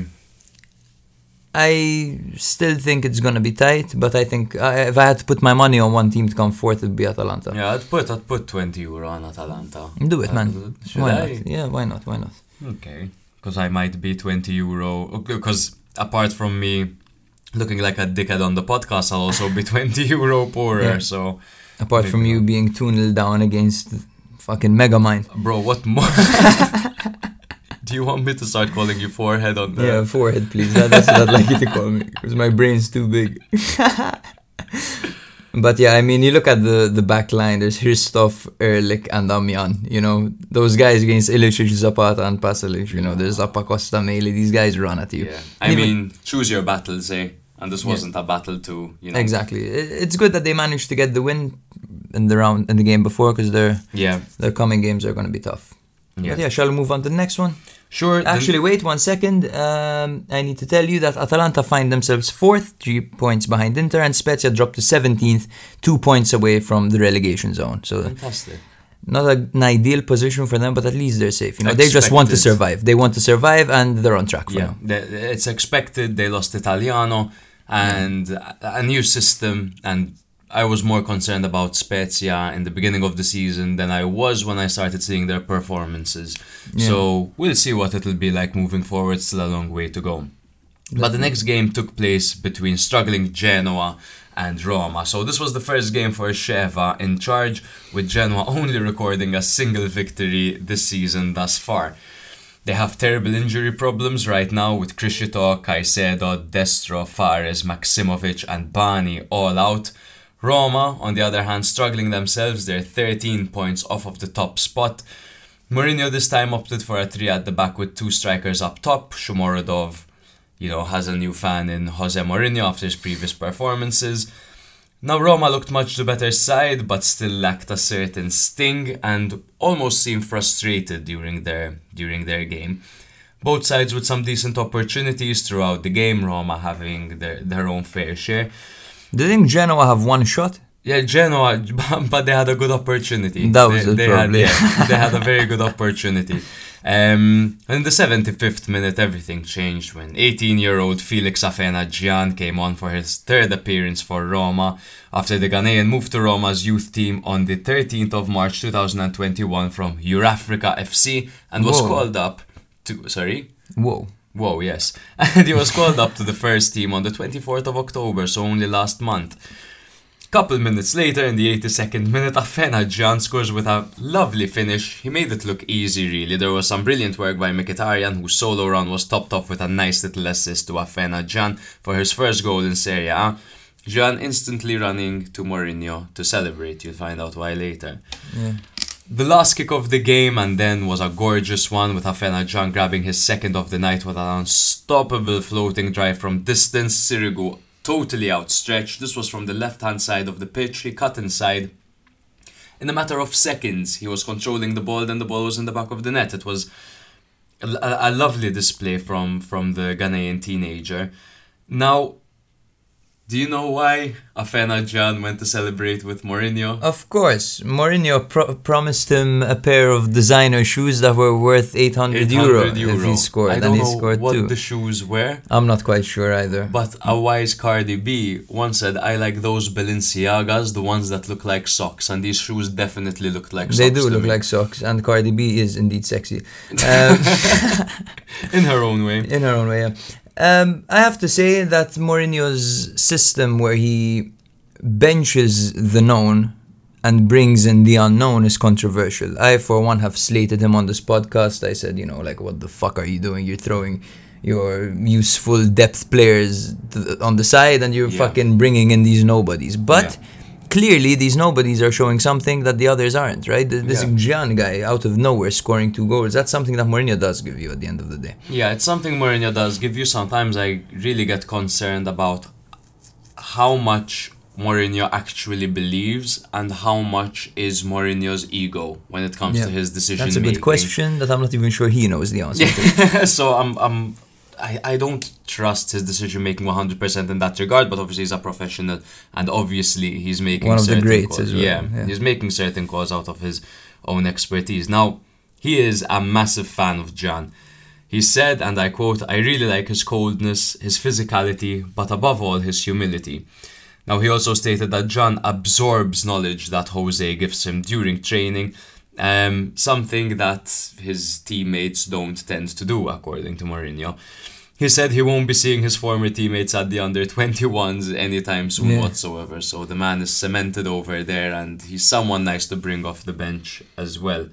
I still think it's gonna be tight, but I think uh, if I had to put my money on one team to come fourth, it'd be Atalanta. Yeah, I'd put I'd put twenty euro on Atalanta. Do it, man. Uh, should Why I? not? Yeah, why not? Why not? Okay, because I might be twenty euro. Because apart from me looking like a dickhead on the podcast, I'll also be twenty euro poorer. Yeah. So, Apart Maybe from you not. being two nil down against fucking Megamind. bro, what more? Do you want me to start calling you forehead on the? Yeah, forehead, please. That, that's what I'd like you to call me, because my brain's too big. But yeah, I mean, you look at the, the back line, there's Hristov, Erlich, and Damian. You know, those guys against Ilicic, Zapata, and Pasalic. You know, there's Zapacosta, Mele. These guys run at you. Yeah. I Even- mean, choose your battles, eh? And this wasn't a battle to, you know. Exactly. It- It's good that they managed to get the win in the round in the game before, because their Yeah. their coming games are going to be tough. Yeah. But yeah, shall we move on to the next one? Sure. then- Actually, wait one second. Um, I need to tell you that Atalanta find themselves fourth, three points behind Inter, and Spezia dropped to seventeenth, two points away from the relegation zone. So Fantastic. not a, an ideal position for them, but at least they're safe. You know, they just want to Expected. survive. They want to survive, and they're on track for Yeah, now. the- it's expected. They lost Italiano and a- a new system, and I was more concerned about Spezia in the beginning of the season than I was when I started seeing their performances. Yeah. So we'll see what it'll be like moving forward. Still a long way to go. But the next game took place between struggling Genoa and Roma. So this was the first game for Sheva in charge, with Genoa only recording a single victory this season thus far. They have terrible injury problems right now, with Criscito, Caicedo, Destro, Fares, Maximovic and Bani all out. Roma, on the other hand, struggling themselves. They're thirteen points off of the top spot. Mourinho this time opted for a three at the back with two strikers up top. Shomorodov, you know, has a new fan in Jose Mourinho after his previous performances. Now Roma looked much the better side, but still lacked a certain sting and almost seemed frustrated during their during their game. Both sides with some decent opportunities throughout the game, Roma having their, their own fair share. Do you think Genoa have one shot? Yeah, Genoa, but they had a good opportunity. That was they, it, they probably. Had, yeah, they had a very good opportunity. Um, in the seventy-fifth minute, everything changed when eighteen-year-old Felix Afena-Gyan came on for his third appearance for Roma after the Ghanaian moved to Roma's youth team on the thirteenth of March two thousand twenty-one from Eurafrica F C and was Whoa. called up to... Sorry? Whoa. Whoa, yes. And he was called up to the first team on the twenty-fourth of October, so only last month. Couple minutes later, in the eighty-second minute, Afena-Gyan scores with a lovely finish. He made it look easy, really. There was some brilliant work by Mkhitaryan, whose solo run was topped off with a nice little assist to Afena-Gyan for his first goal in Serie A. Gyan instantly running to Mourinho to celebrate. You'll find out why later. Yeah. The last kick of the game and then was a gorgeous one, with Afena-Gyan grabbing his second of the night with an unstoppable floating drive from distance. Sirigu totally outstretched. This was from the left hand side of the pitch. He cut inside in a matter of seconds, he was controlling the ball, then the ball was in the back of the net. It was a, a, a lovely display from, from the Ghanaian teenager. Now, do you know why Afena Gyan went to celebrate with Mourinho? Of course. Mourinho pro- promised him a pair of designer shoes that were worth eight hundred euro, euro if he scored. I don't and he know scored what too. the shoes were. I'm not quite sure either. But a wise Cardi B once said, I like those Balenciagas, the ones that look like socks. And these shoes definitely looked like socks. They do to look me. like socks. And Cardi B is indeed sexy. Um, in her own way. In her own way, yeah. Um, I have to say that Mourinho's system where he benches the known and brings in the unknown is controversial. I, for one, have slated him on this podcast. I said, you know, like, what the fuck are you doing? You're throwing your useful depth players th- on the side and you're yeah. fucking bringing in these nobodies. But... Yeah. Clearly, these nobodies are showing something that the others aren't, right? This yeah. Gyan guy, out of nowhere, scoring two goals, that's something that Mourinho does give you at the end of the day. Yeah, it's something Mourinho does give you. Sometimes I really get concerned about how much Mourinho actually believes and how much is Mourinho's ego when it comes yeah. to his decision making. That's a good question that I'm not even sure he knows the answer to. So I'm... I'm I, I don't trust his decision-making one hundred percent in that regard, but obviously he's a professional and obviously he's making one of certain the greats calls. as well. Yeah, yeah, he's making certain calls out of his own expertise. Now, he is a massive fan of Gyan. He said, and I quote, I really like his coldness, his physicality, but above all, his humility. Now, he also stated that Gyan absorbs knowledge that Jose gives him during training, Um, something that his teammates don't tend to do, according to Mourinho. He said he won't be seeing his former teammates at the under twenty-ones anytime soon yeah. whatsoever. So the man is cemented over there and he's someone nice to bring off the bench as well.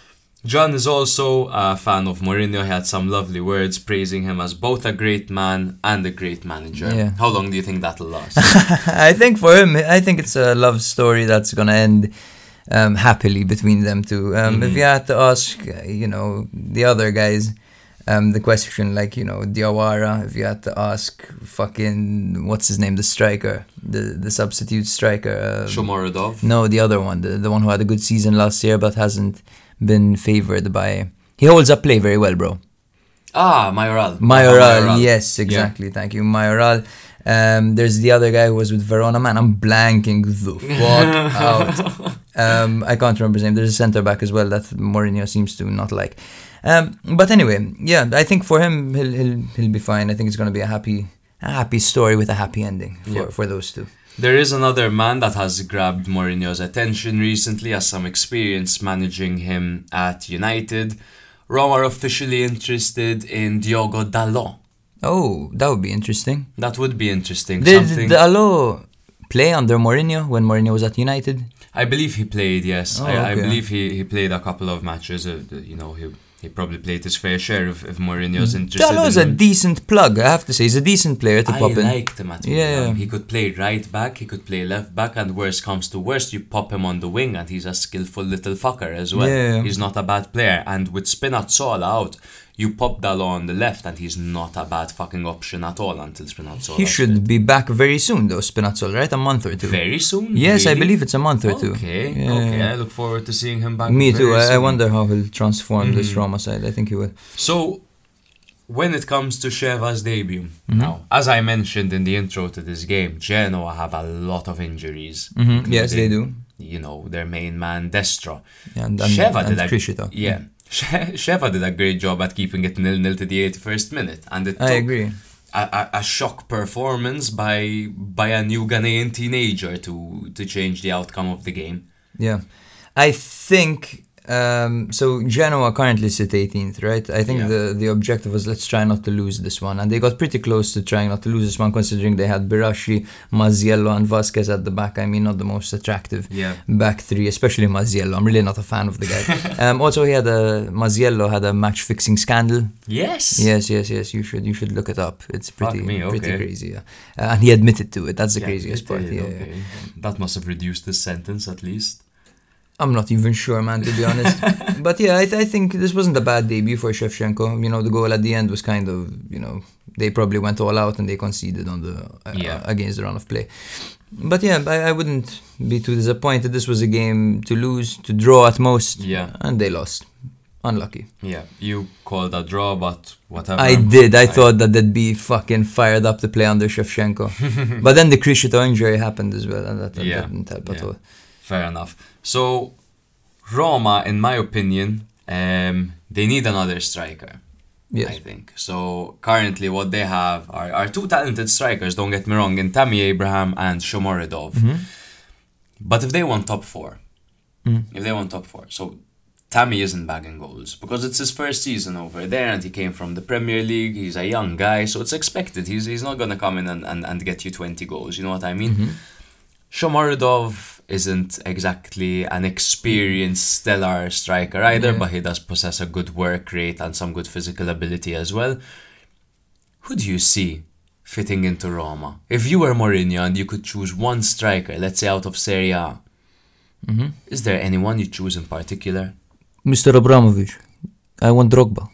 Gyan is also a fan of Mourinho. He had some lovely words praising him as both a great man and a great manager. Yeah. How long do you think that'll last? I think for him, I think it's a love story that's going to end Um, happily between them two. Um, mm-hmm. If you had to ask, you know, the other guys, um, the question, like, you know, Diawara, if you had to ask fucking, what's his name, the striker, the the substitute striker. Um, Shomorodov? No, the other one, the, the one who had a good season last year but hasn't been favoured by... He holds up play very well, bro. Ah, Mayoral. Mayoral, Mayoral. Yes, exactly, yeah. Thank you. Mayoral. Um, there's the other guy who was with Verona. Man, I'm blanking the fuck out. Um, I can't remember his name. There's a centre-back as well that Mourinho seems to not like. Um, but anyway, yeah, I think for him, he'll he'll, he'll be fine. I think it's going to be a happy a happy story with a happy ending for, yeah. for those two. There is another man that has grabbed Mourinho's attention recently as some experience managing him at United. Roma are officially interested in Diogo Dalot. Oh, that would be interesting. That would be interesting. Did Something... Dalot play under Mourinho when Mourinho was at United? I believe he played, yes. Oh, I, okay. I believe he, he played a couple of matches. Uh, you know, he he probably played his fair share if, if Mourinho's interested Dalot's in a him. decent plug, I have to say. He's a decent player to I pop in. I liked him at yeah. He could play right back, he could play left back, and worst comes to worst, you pop him on the wing and he's a skillful little fucker as well. Yeah. He's not a bad player. And with Spinazzola out, you pop Dalot on the left and he's not a bad fucking option at all until Spinazzola. He should fit. be back very soon though, Spinazzola, right? A month or two. Very soon? Yes, really? I believe it's a month or two. Okay, yeah. okay. I look forward to seeing him back. Me very too. I, I soon. wonder how he'll transform mm-hmm. this Roma side. I think he will. So, when it comes to Sheva's debut, mm-hmm. now, as I mentioned in the intro to this game, Genoa have a lot of injuries. Mm-hmm. Yes, they do. You know, their main man, Destro. Yeah, and, and, Sheva and did a, Krishita. Yeah. Sheva did a great job at keeping it nil-nil to the eighty-first minute. And it I took agree. A, a, a shock performance by by a new Ghanaian teenager to, to change the outcome of the game. Yeah. I think... Um, so Genoa currently sit eighteenth, right? I think yeah. the, the objective was let's try not to lose this one, and they got pretty close to trying not to lose this one, considering they had Birashi, Mazziello, and Vasquez at the back. I mean, not the most attractive yeah. back three, especially Mazziello. I'm really not a fan of the guy. um, also, he had a Mazziello had a match fixing scandal. Yes, yes, yes, yes. You should you should look it up. It's pretty me, okay. pretty crazy. Yeah. Uh, and he admitted to it. That's the yeah, craziest part. Did, yeah, okay. yeah. That must have reduced the sentence at least. I'm not even sure, man, to be honest. But yeah, I, th- I think this wasn't a bad debut for Shevchenko. You know, the goal at the end was kind of, you know, they probably went all out and they conceded on the uh, Yeah. against the run of play. But yeah, I, I wouldn't be too disappointed. This was a game to lose, to draw at most, Yeah. and they lost. Unlucky. Yeah, you called a draw, but whatever. I did. I, I thought that they'd be fucking fired up to play under Shevchenko. But then the Criscito injury happened as well, and that, that, Yeah. that didn't help at Yeah. all. Fair enough. So, Roma, in my opinion, um, they need another striker. Yes. I think. So, currently what they have are, are two talented strikers, don't get me wrong, in Tammy Abraham and Shomorodov. Mm-hmm. But if they want top four, Mm. if they want top four, so Tammy isn't bagging goals because it's his first season over there and he came from the Premier League. He's a young guy, so it's expected. He's he's not going to come in and, and, and get you twenty goals. You know what I mean? Mm-hmm. Shomorodov isn't exactly an experienced stellar striker either, Yeah. but he does possess a good work rate and some good physical ability as well. Who do you see fitting into Roma? If you were Mourinho and you could choose one striker, let's say out of Serie A, Mm-hmm. is there anyone you choose in particular? Mister Abramovich, I want Drogba.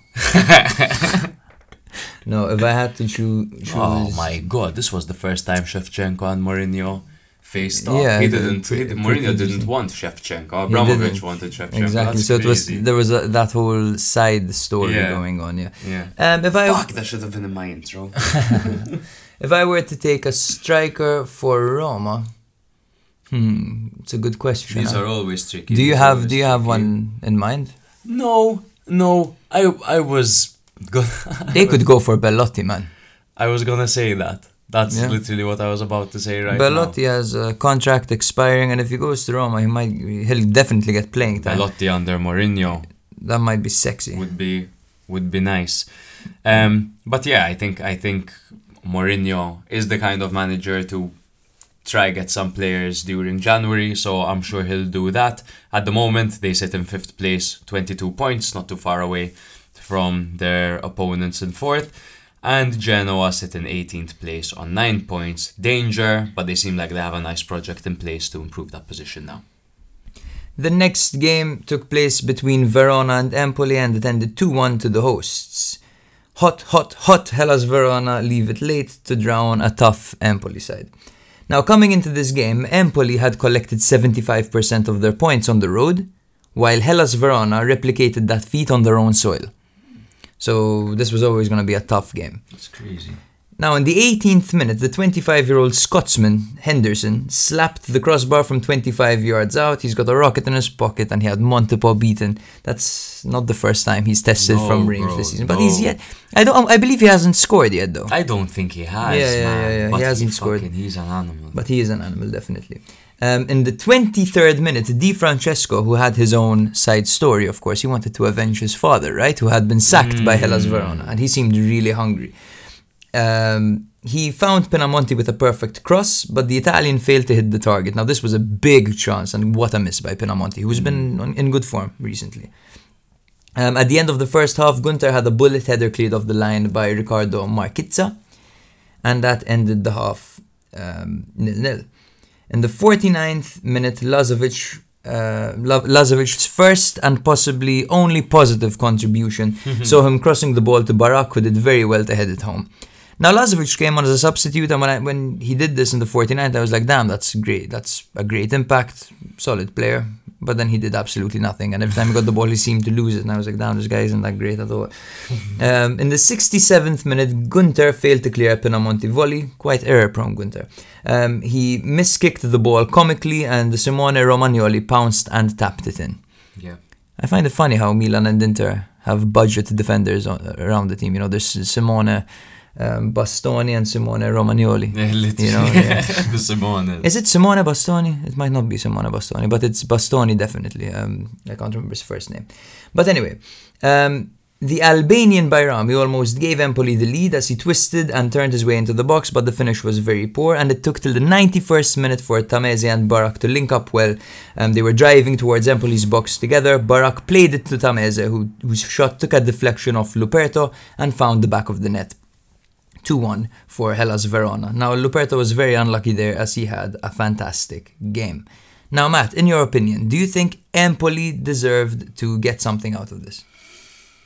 No, if I had to choo- choose... Oh my god, this was the first time Shevchenko and Mourinho faced off. Yeah, he it- didn't. He, it- did- Mourinho it- didn't want Shevchenko. He Abramovich didn't. wanted Shevchenko. Exactly, That's so it was crazy. there was a, that whole side story Yeah. going on, yeah. Yeah. Um, if I Fuck, that should have been in my intro. if I were to take a striker for Roma, hmm, it's a good question. These huh? are always tricky. do you These are have always Do you have tricky. one in mind? No, no. I I was gonna. They could go for Bellotti, man. I was gonna say that. That's Yeah. literally what I was about to say right Bellotti has a contract expiring, and if he goes to Roma, he might he'll definitely get playing now. time. Belotti under Mourinho That might be sexy. would be would be nice. Um, but yeah, I think I think Mourinho is the kind of manager to try get some players during January, so I'm sure he'll do that. At the moment, they sit in fifth place, twenty-two points, not too far away from their opponents in fourth. And Genoa sit in eighteenth place on nine points. Danger, but they seem like they have a nice project in place to improve that position now. The next game took place between Verona and Empoli, and it ended two one to the hosts. Hot, hot, hot Hellas Verona leave it late to drown a tough Empoli side. Now, coming into this game, Empoli had collected seventy-five percent of their points on the road, while Hellas Verona replicated that feat on their own soil. So this was always going to be a tough game. That's crazy. Now, in the eighteenth minute, the twenty-five-year-old Scotsman, Henderson, slapped the crossbar from twenty-five yards out. He's got a rocket in his pocket and he had Montepò beaten. That's not the first time he's tested No, from range bro, this season. But no. he's yet... I don't. I believe he hasn't scored yet, though. I don't think he has, Yeah, yeah, man. yeah, yeah, he But hasn't scored. fucking- He's an animal. But he is an animal, definitely. Um, in the twenty-third minute, Di Francesco, who had his own side story, of course, he wanted to avenge his father, right? Who had been sacked by Hellas Verona. And he seemed really hungry. Um, he found Pinamonti with a perfect cross, but the Italian failed to hit the target. Now, this was a big chance, and what a miss by Pinamonti, who's been on, in good form recently. Um, at the end of the first half, Gunter had a bullet header cleared off the line by Riccardo Marchizza, and that ended the half um, nil-nil. In the forty-ninth minute, Lazovic, uh, Lazovic's first and possibly only positive contribution saw him crossing the ball to Barak, who did very well to head it home. Now, Lazovic came on as a substitute, and when, I, when he did this in the forty-ninth, I was like, damn, that's great. That's a great impact, solid player. But then he did absolutely nothing, and every time he got the ball, he seemed to lose it, and I was like, damn, this guy isn't that great at all. um, in the sixty-seventh minute, Gunter failed to clear a Pinamonti volley, quite error-prone Gunter. Um, he miskicked the ball comically, and Simone Romagnoli pounced and tapped it in. Yeah. I find it funny how Milan and Inter have budget defenders on, around the team. You know, there's Simone um, Bastoni and Simone Romagnoli. Yeah, literally. You know, yeah. The Simone. Is it Simone Bastoni? It might not be Simone Bastoni, but it's Bastoni definitely. Um, I can't remember his first name. But anyway, um, the Albanian Bayrami almost gave Empoli the lead as he twisted and turned his way into the box, but the finish was very poor, and it took till the ninety-first minute for Tameze and Barak to link up well. Um, they were driving towards Empoli's box together. Barak played it to Tameze, who, whose shot took a deflection off Luperto and found the back of the net. two one for Hellas Verona. Now, Luperto was very unlucky there as he had a fantastic game. Now, Matt, in your opinion, do you think Empoli deserved to get something out of this?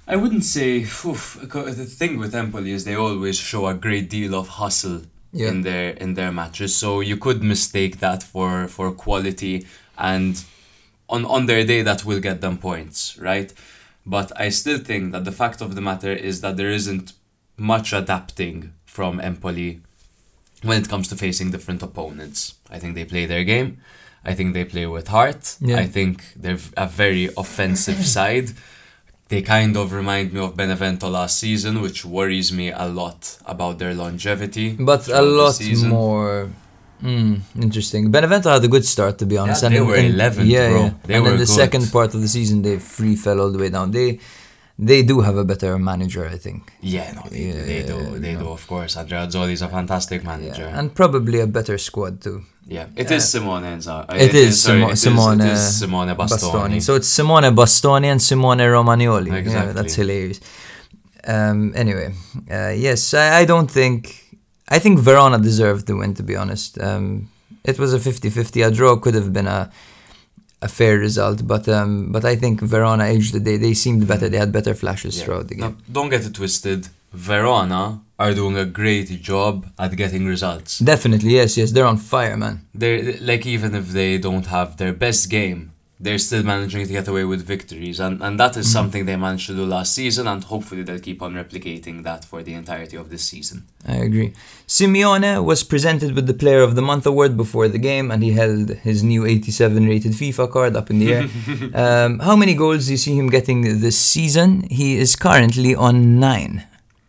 I wouldn't say. Oof, the thing with Empoli is they always show a great deal of hustle Yeah. in their in their matches, so you could mistake that for for quality, and on on their day that will get them points, right? But I still think that the fact of the matter is that there isn't much adapting from Empoli when it comes to facing different opponents. I think they play their game. I think they play with heart. Yeah. I think they're a very offensive side. They kind of remind me of Benevento last season, which worries me a lot about their longevity. But a throughout the lot season. more mm, interesting. Benevento had a good start, to be honest. Yeah, they and were in, in, eleventh, yeah, bro. yeah. They and were then the good. second part of the season, they free fell all the way down. They they do have a better manager, I think. Yeah, no, they, Yeah, they do. They no. do, of course. Andrea Azzoli is a fantastic manager. Yeah. And probably a better squad too. Yeah, it is Simone Enza. Uh, It is sorry, Simo- it is- Simone, it is Simone Bastoni. So it's Simone Bastoni and Simone Romagnoli. Yeah, Exactly. that's hilarious. Um, anyway, uh, yes, I, I don't think... I think Verona deserved the win, to be honest. Um, it was a fifty-fifty. A draw could have been a a fair result, but um, but I think Verona edged the day. They seemed better. They had better flashes Yeah. throughout the game. Now, don't get it twisted. Verona are doing a great job at getting results. Definitely, yes, yes. They're on fire, man. They're like, even if they don't have their best game, they're still managing to get away with victories, and, and that is Mm-hmm. something they managed to do last season, and hopefully they'll keep on replicating that for the entirety of this season. I agree. Simeone was presented with the Player of the Month award before the game, and he held his new eighty-seven rated FIFA card up in the air. um, how many goals do you see him getting this season? He is currently on nine.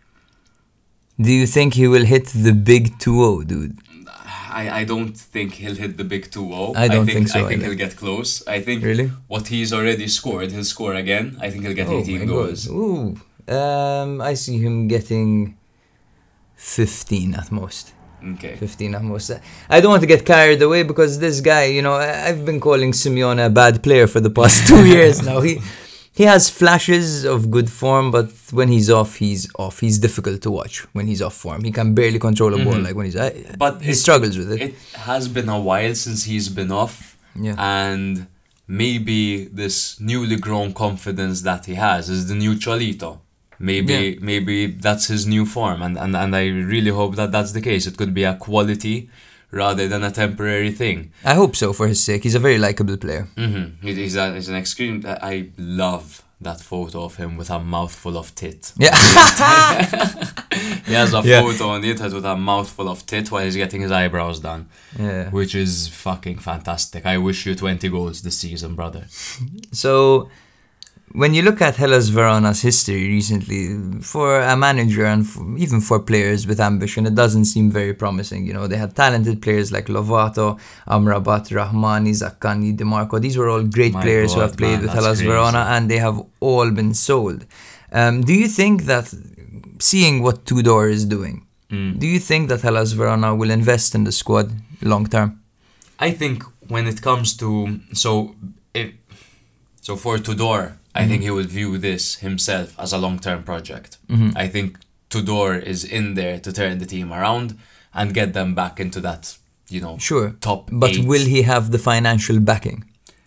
Do you think he will hit the big two oh, dude? I, I don't think he'll hit the big two oh. I don't think, think so I think either. he'll get close. I think Really? what he's already scored, he'll score again. I think he'll get Oh eighteen my goals. God. Ooh. Um, I see him getting fifteen at most. Okay. fifteen at most. I don't want to get carried away because this guy, you know, I- I've been calling Simeone a bad player for the past two years now. He he has flashes of good form, but when he's off, he's off. He's difficult to watch when he's off form. He can barely control a ball like when he's. I, But he it- struggles with it. It has been a while since he's been off. Yeah. And maybe this newly grown confidence that he has is the new Cholito. Maybe Yeah. maybe that's his new form, and, and, and I really hope that that's the case. It could be a quality rather than a temporary thing. I hope so for his sake. He's a very likable player. Mm-hmm. He, he's, a, he's an extreme... I love that photo of him with a mouthful of tit. Yeah. He has a Yeah. photo on it with a mouthful of tit while he's getting his eyebrows done. Yeah. Which is fucking fantastic. I wish you twenty goals this season, brother. So, when you look at Hellas Verona's history recently, for a manager and for, even for players with ambition, it doesn't seem very promising. You know, they had talented players like Lovato, Amrabat, Rahmani, Zaccagni, DeMarco. These were all great My players who God, have played man, with that's Hellas crazy. Verona, and they have all been sold. Um, do you think that, seeing what Tudor is doing, Mm. do you think that Hellas Verona will invest in the squad long term? I think when it comes to... So, if, so for Tudor, I think he would view this himself as a long-term project. I think Tudor is in there to turn the team around and get them back into that, you know, Sure. top But eight. will he have the financial backing?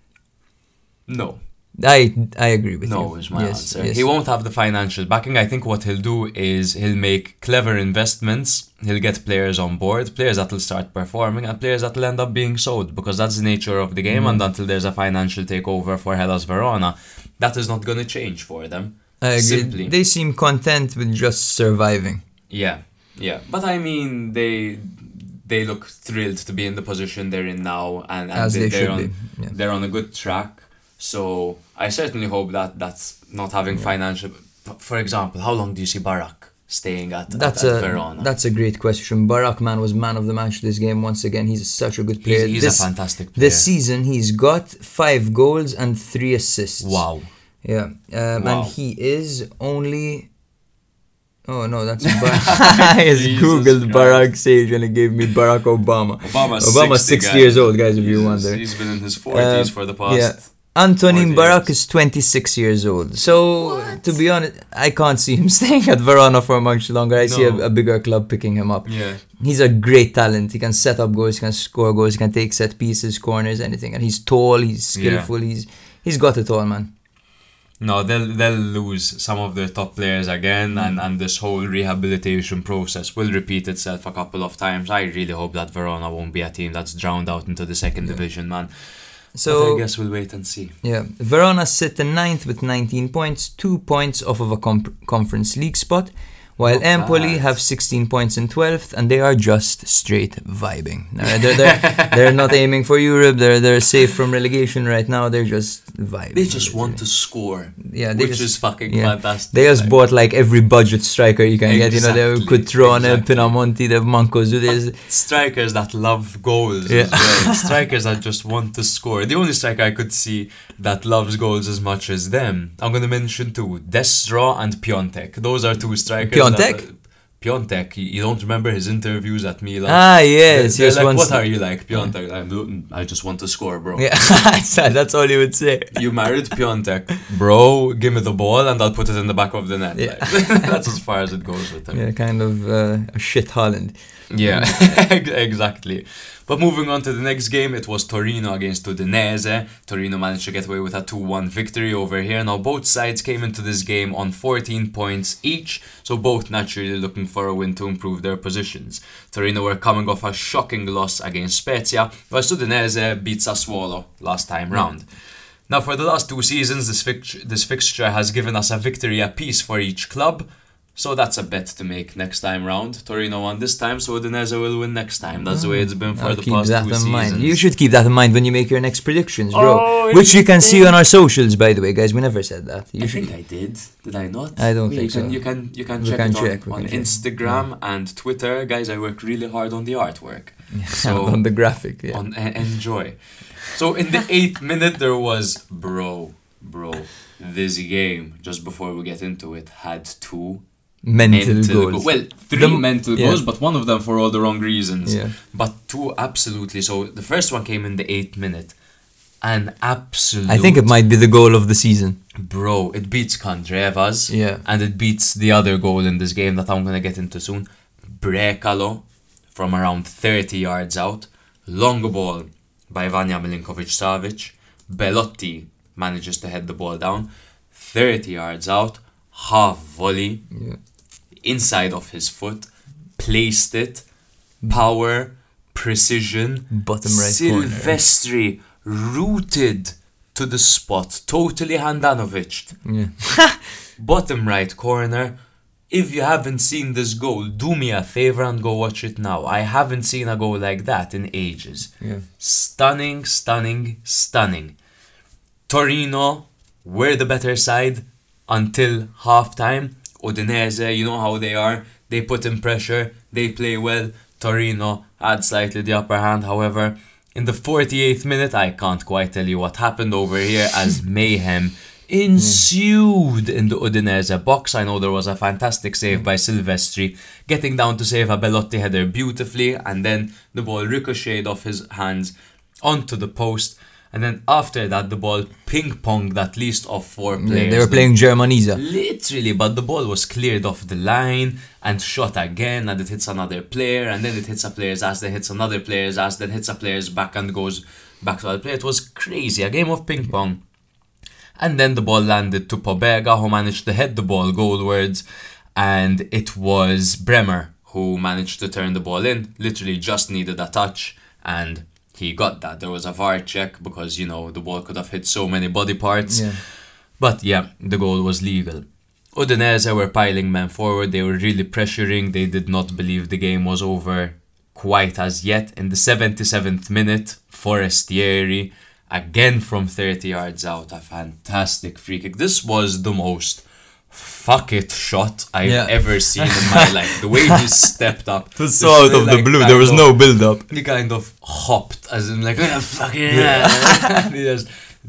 No. I I agree with you. No is my Yes, answer. yes. He won't have the financial backing. I think what he'll do is he'll make clever investments. He'll get players on board, players that will start performing, and players that will end up being sold, because that's the nature of the game. Mm-hmm. And until there's a financial takeover for Hellas Verona, that is not going to change for them. I agree. Simply. They seem content with just surviving. Yeah, yeah. But I mean, they they look thrilled to be in the position they're in now, and, and As they they're should on, be, yeah. They're on a good track. So I certainly hope that that's not having financial. For example, how long do you see Barak staying at, That's at, at a Verona? that's a great question. Barak, man, was man of the match this game once again. He's such a good player. he's he's this, a fantastic player. This season, he's got five goals and three assists. Wow. Yeah, um, Wow. and he is only. Oh no, that's Bar- I just Jesus googled Christ. Barack Sage and it gave me Barack Obama. Obama's Obama's sixty, sixty guys. years old, guys. If you He's- wonder. He's been in his forties Uh, for the past. yeah. Antonin forty Barak years. is twenty-six years old. So, to be honest, I can't see him staying at Verona for much longer. I see a, No. a bigger club picking him up. Yeah. He's a great talent. He can set up goals, he can score goals, he can take set pieces, corners, anything. And he's tall, he's Yeah. skillful, he's he's got it all, man. No, they'll they'll lose some of their top players again, and, and this whole rehabilitation process will repeat itself a couple of times. I really hope that Verona won't be a team that's drowned out into the second yeah. division, man. So but I guess we'll wait and see. Yeah, Verona sit in ninth with nineteen points, two points off of a comp- conference league spot, while Not Empoli bad. have sixteen points in twelfth, and they are just straight vibing. They're, they're, they're not aiming for Europe, they're they're safe from relegation right now, they're just vibing. They just want to score, yeah, they which just, is fucking yeah. fantastic. They just like, bought like every budget striker you can exactly, get, you know, they could throw on exactly. a Pinamonti, they have Mancosu. Strikers that love goals yeah. as well. Strikers that just want to score. The only striker I could see that loves goals as much as them, I'm going to mention two, Destro and Piontek. Those are two strikers. Piontek? Piontek, you don't remember his interviews at Milan? Ah, yes. They're, they're like, what to... are you like, Piontek? Yeah. I just want to score, bro. Yeah, that's all he would say. You married Piontek, bro, give me the ball and I'll put it in the back of the net. Yeah. Like, that's as far as it goes with him. Yeah, kind of uh, a shit Holland. Yeah, exactly. But moving on to the next game, it was Torino against Udinese. Torino managed to get away with a two one victory over here. Now both sides came into this game on fourteen points each, so both naturally looking for a win to improve their positions. Torino were coming off a shocking loss against Spezia, while Udinese beat Sassuolo last time round. Now for the last two seasons, this, fict- this fixture has given us a victory apiece for each club. So that's a bet to make next time round. Torino won this time, so Udinese will win next time. That's the way it's been for I'll the keep past that two in seasons. Mind. You should keep that in mind when you make your next predictions, bro. Oh, Which you can see on our socials, by the way, guys. We never said that. You I should... think I did. Did I not? I don't Wait, think you can, so. You can you can we check can it check. on, on can Instagram check. and Twitter, guys. I work really hard on the artwork. So on the graphic, yeah. On, uh, enjoy. So in the eighth minute, there was bro, bro. This game, just before we get into it, had two. Mental, mental goals. Go- well, three the, mental yeah. goals, but one of them for all the wrong reasons. Yeah. But two absolutely. So the first one came in the eighth minute. An absolute... I think it might be the goal of the season. Bro, it beats Kandrevas. Yeah. And it beats the other goal in this game that I'm going to get into soon. Brekalo from around thirty yards out. Long ball by Vanja Milinkovic-Savic. Belotti manages to head the ball down. thirty yards out. Half volley, yeah. inside of his foot, placed it, power, precision, bottom right Silvestri corner. Rooted to the spot, totally Handanovic. Yeah. Bottom right corner. If you haven't seen this goal, do me a favor and go watch it now. I haven't seen a goal like that in ages. Yeah. Stunning, stunning, stunning. Torino were the better side until half-time. Udinese, you know how they are. They put in pressure. They play well. Torino had slightly the upper hand. However, in the forty-eighth minute, I can't quite tell you what happened over here as mayhem ensued in the Udinese box. I know there was a fantastic save by Silvestri, getting down to save a Belotti header beautifully, and then the ball ricocheted off his hands onto the post. And then after that, the ball ping-ponged at least off four players. Yeah, they were playing Germanisa. Literally, but the ball was cleared off the line and shot again, and it hits another player, and then it hits a player's ass, then hits another player's ass, then hits a player's back and goes back to the player. It was crazy, a game of ping-pong. And then the ball landed to Pobega, who managed to head the ball goalwards, and it was Bremer who managed to turn the ball in. Literally just needed a touch, and he got that. There was a V A R check because, you know, the ball could have hit so many body parts. Yeah. But yeah, the goal was legal. Udinese were piling men forward. They were really pressuring. They did not believe the game was over quite as yet. In the seventy-seventh minute, Forestieri, again from thirty yards out, a fantastic free kick. This was the most fuck it shot I've yeah. ever seen in my life. The way he stepped up. It was so out of like the blue. There was of, no build up. He kind of hopped as in like, oh, fuck it. Yeah. He just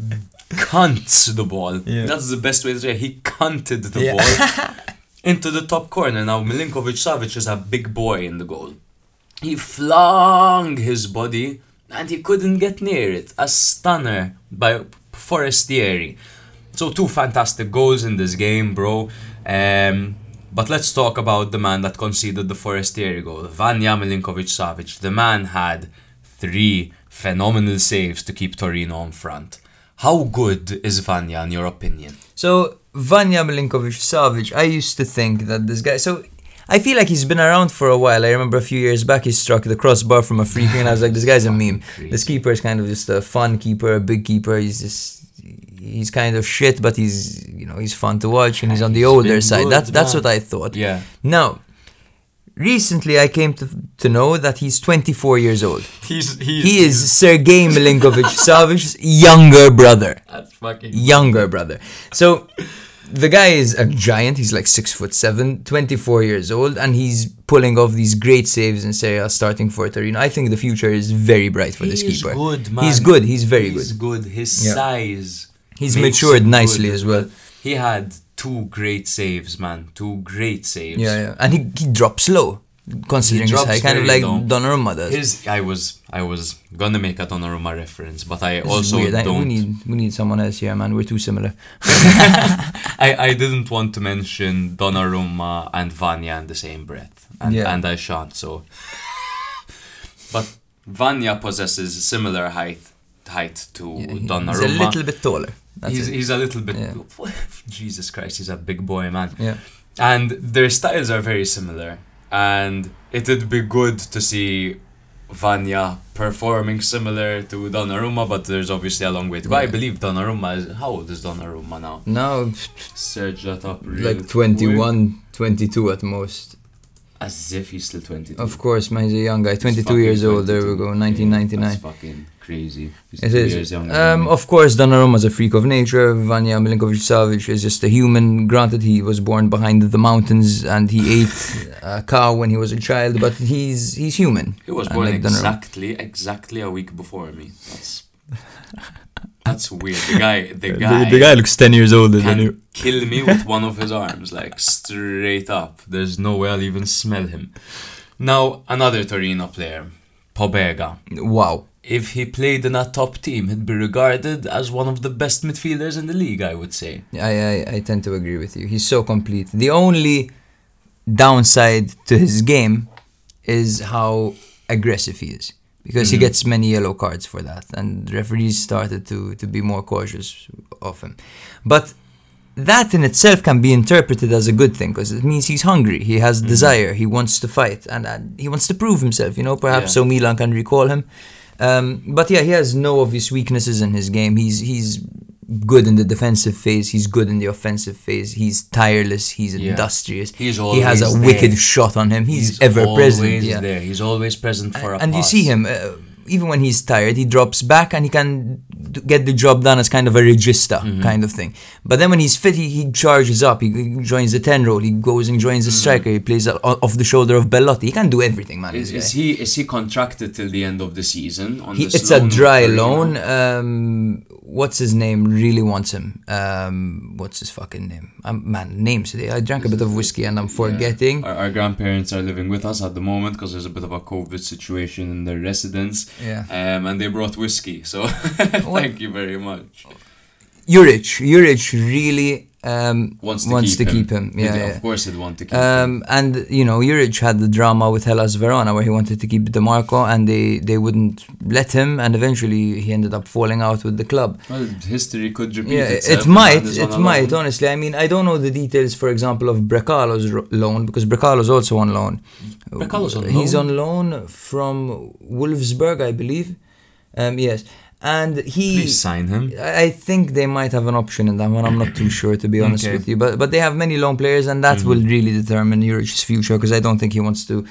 cunts the ball. Yeah. That's the best way to say it. He cunted the yeah. ball into the top corner. Now Milinkovic-Savic is a big boy in the goal. He flung his body and he couldn't get near it. A stunner by Forestieri. So two fantastic goals in this game, bro. Um, but let's talk about the man that conceded the Forestieri goal. Vanja Milinkovic-Savic. The man had three phenomenal saves to keep Torino on front. How good is Vanya in your opinion? So, Vanya Milinkovic-Savic, I used to think that this guy... So, I feel like he's been around for a while. I remember a few years back he struck the crossbar from a free kick and I was like, this guy's a meme. This keeper is kind of just a fun keeper, a big keeper. He's just... He's kind of shit, but he's, you know, he's fun to watch and he's on the He's older been side. good, That, that's man. what I thought. Yeah. Now, recently I came to to know that he's twenty-four years old. He's, he's He is Sergei Milinkovic-Savic's younger brother. That's fucking... Younger brother. So, the guy is a giant. He's like six foot seven, twenty-four years old, and he's pulling off these great saves in Serie A, starting for Torino. I think the future is very bright for this He's keeper. good, man. He's good. He's very He's good. good. His Yeah. size. He's makes matured him nicely good. as well. He had two great saves, man. Two great saves. Yeah, yeah. And he, he drops low, considering He his drops height, kind of very like low. Donnarumma does. His, I was, I was gonna make a Donnarumma reference, but I This is also weird. I- don't. we need we need someone else here, man. We're too similar. I, I didn't want to mention Donnarumma and Vanya in the same breath, and Yeah. and I shan't. So, but Vanya possesses similar height height to Donnarumma. He's a little bit taller. That's he's, it. he's a little bit. Yeah. Jesus Christ, he's a big boy, man. Yeah. And their styles are very similar. And it'd be good to see Vanya performing similar to Donnarumma, but there's obviously a long way to go. I Yeah. believe Donnarumma is... How old is Donnarumma now? Now, Search that up real like twenty-one, twenty-two at most. quick. As if he's still twenty-two. Of course, man, he's a young guy. He's twenty-two fucking years old, there we twenty-two. go, nineteen ninety-nine. Yeah, that's fucking crazy. He's It two is. years younger Um, than me. of course, Donnarumma's a freak of nature. Vanya Milinkovic-Savic is just a human. Granted, he was born behind the mountains and he ate a cow when he was a child, but he's he's human. He was And born like Donnarumma. exactly, exactly a week before me. That's... That's weird. The guy... The guy... The, the guy looks ten years older than can you. kill me with one of his arms, like straight up. There's no way I'll even smell him. Now, another Torino player, Pobega. Wow. If he played in a top team, he'd be regarded as one of the best midfielders in the league, I would say. I, I, I tend to agree with you. He's so complete. The only downside to his game is how aggressive he is. Because he gets many yellow cards for that. And referees started to, to be more cautious of him. But that in itself can be interpreted as a good thing. Because it means he's hungry. He has desire. He wants to fight. And, and he wants to prove himself. You know, perhaps Yeah. so Milan can recall him. Um, but yeah, he has no obvious weaknesses in his game. He's he's good in the defensive phase. He's good in the offensive phase. He's tireless. He's Yeah. industrious. He's he has a always wicked there. shot on him. He's, He's ever always present. Yeah. there. He's always present for a And you pass. see him, uh, even when he's tired, he drops back and he can d- get the job done as kind of a regista Mm-hmm. kind of thing. But then when he's fit, he, he charges up. He, he joins the ten role. He goes and joins the striker. He plays o- off the shoulder of Bellotti. He can do everything, man. Is, this is guy. he is he contracted till the end of the season? On He, this it's a loan with dry Torino? loan. Um, what's his name? Really wants him. Um, what's his fucking name? Um, man, names today. I drank a bit of whiskey and I'm forgetting. Our, our grandparents are living with us at the moment because there's a bit of a COVID situation in their residence. Yeah. Um, and they brought whiskey, so thank you very much. Juric. Juric really um, Wants wants to to keep keep him. him. Yeah, He'd- yeah. Of course, he'd want to keep him. Um, and you know, Juric had the drama with Hellas Verona where he wanted to keep DeMarco and they, they wouldn't let him, and eventually he ended up falling out with the club. Well, history could repeat Yeah, itself. it The might, man is on it a might. loan. Honestly, I mean, I don't know the details, for example, of Brecalo's ro- loan because Brecalo's also on loan. Brecalo's on He's loan? on loan from Wolfsburg, I believe. Um, yes, and he. Please sign him. I I think they might have an option in that one. I'm not too sure, to be honest Okay. with you. But but they have many loan players, and that will really determine Juric's future because I don't think he wants to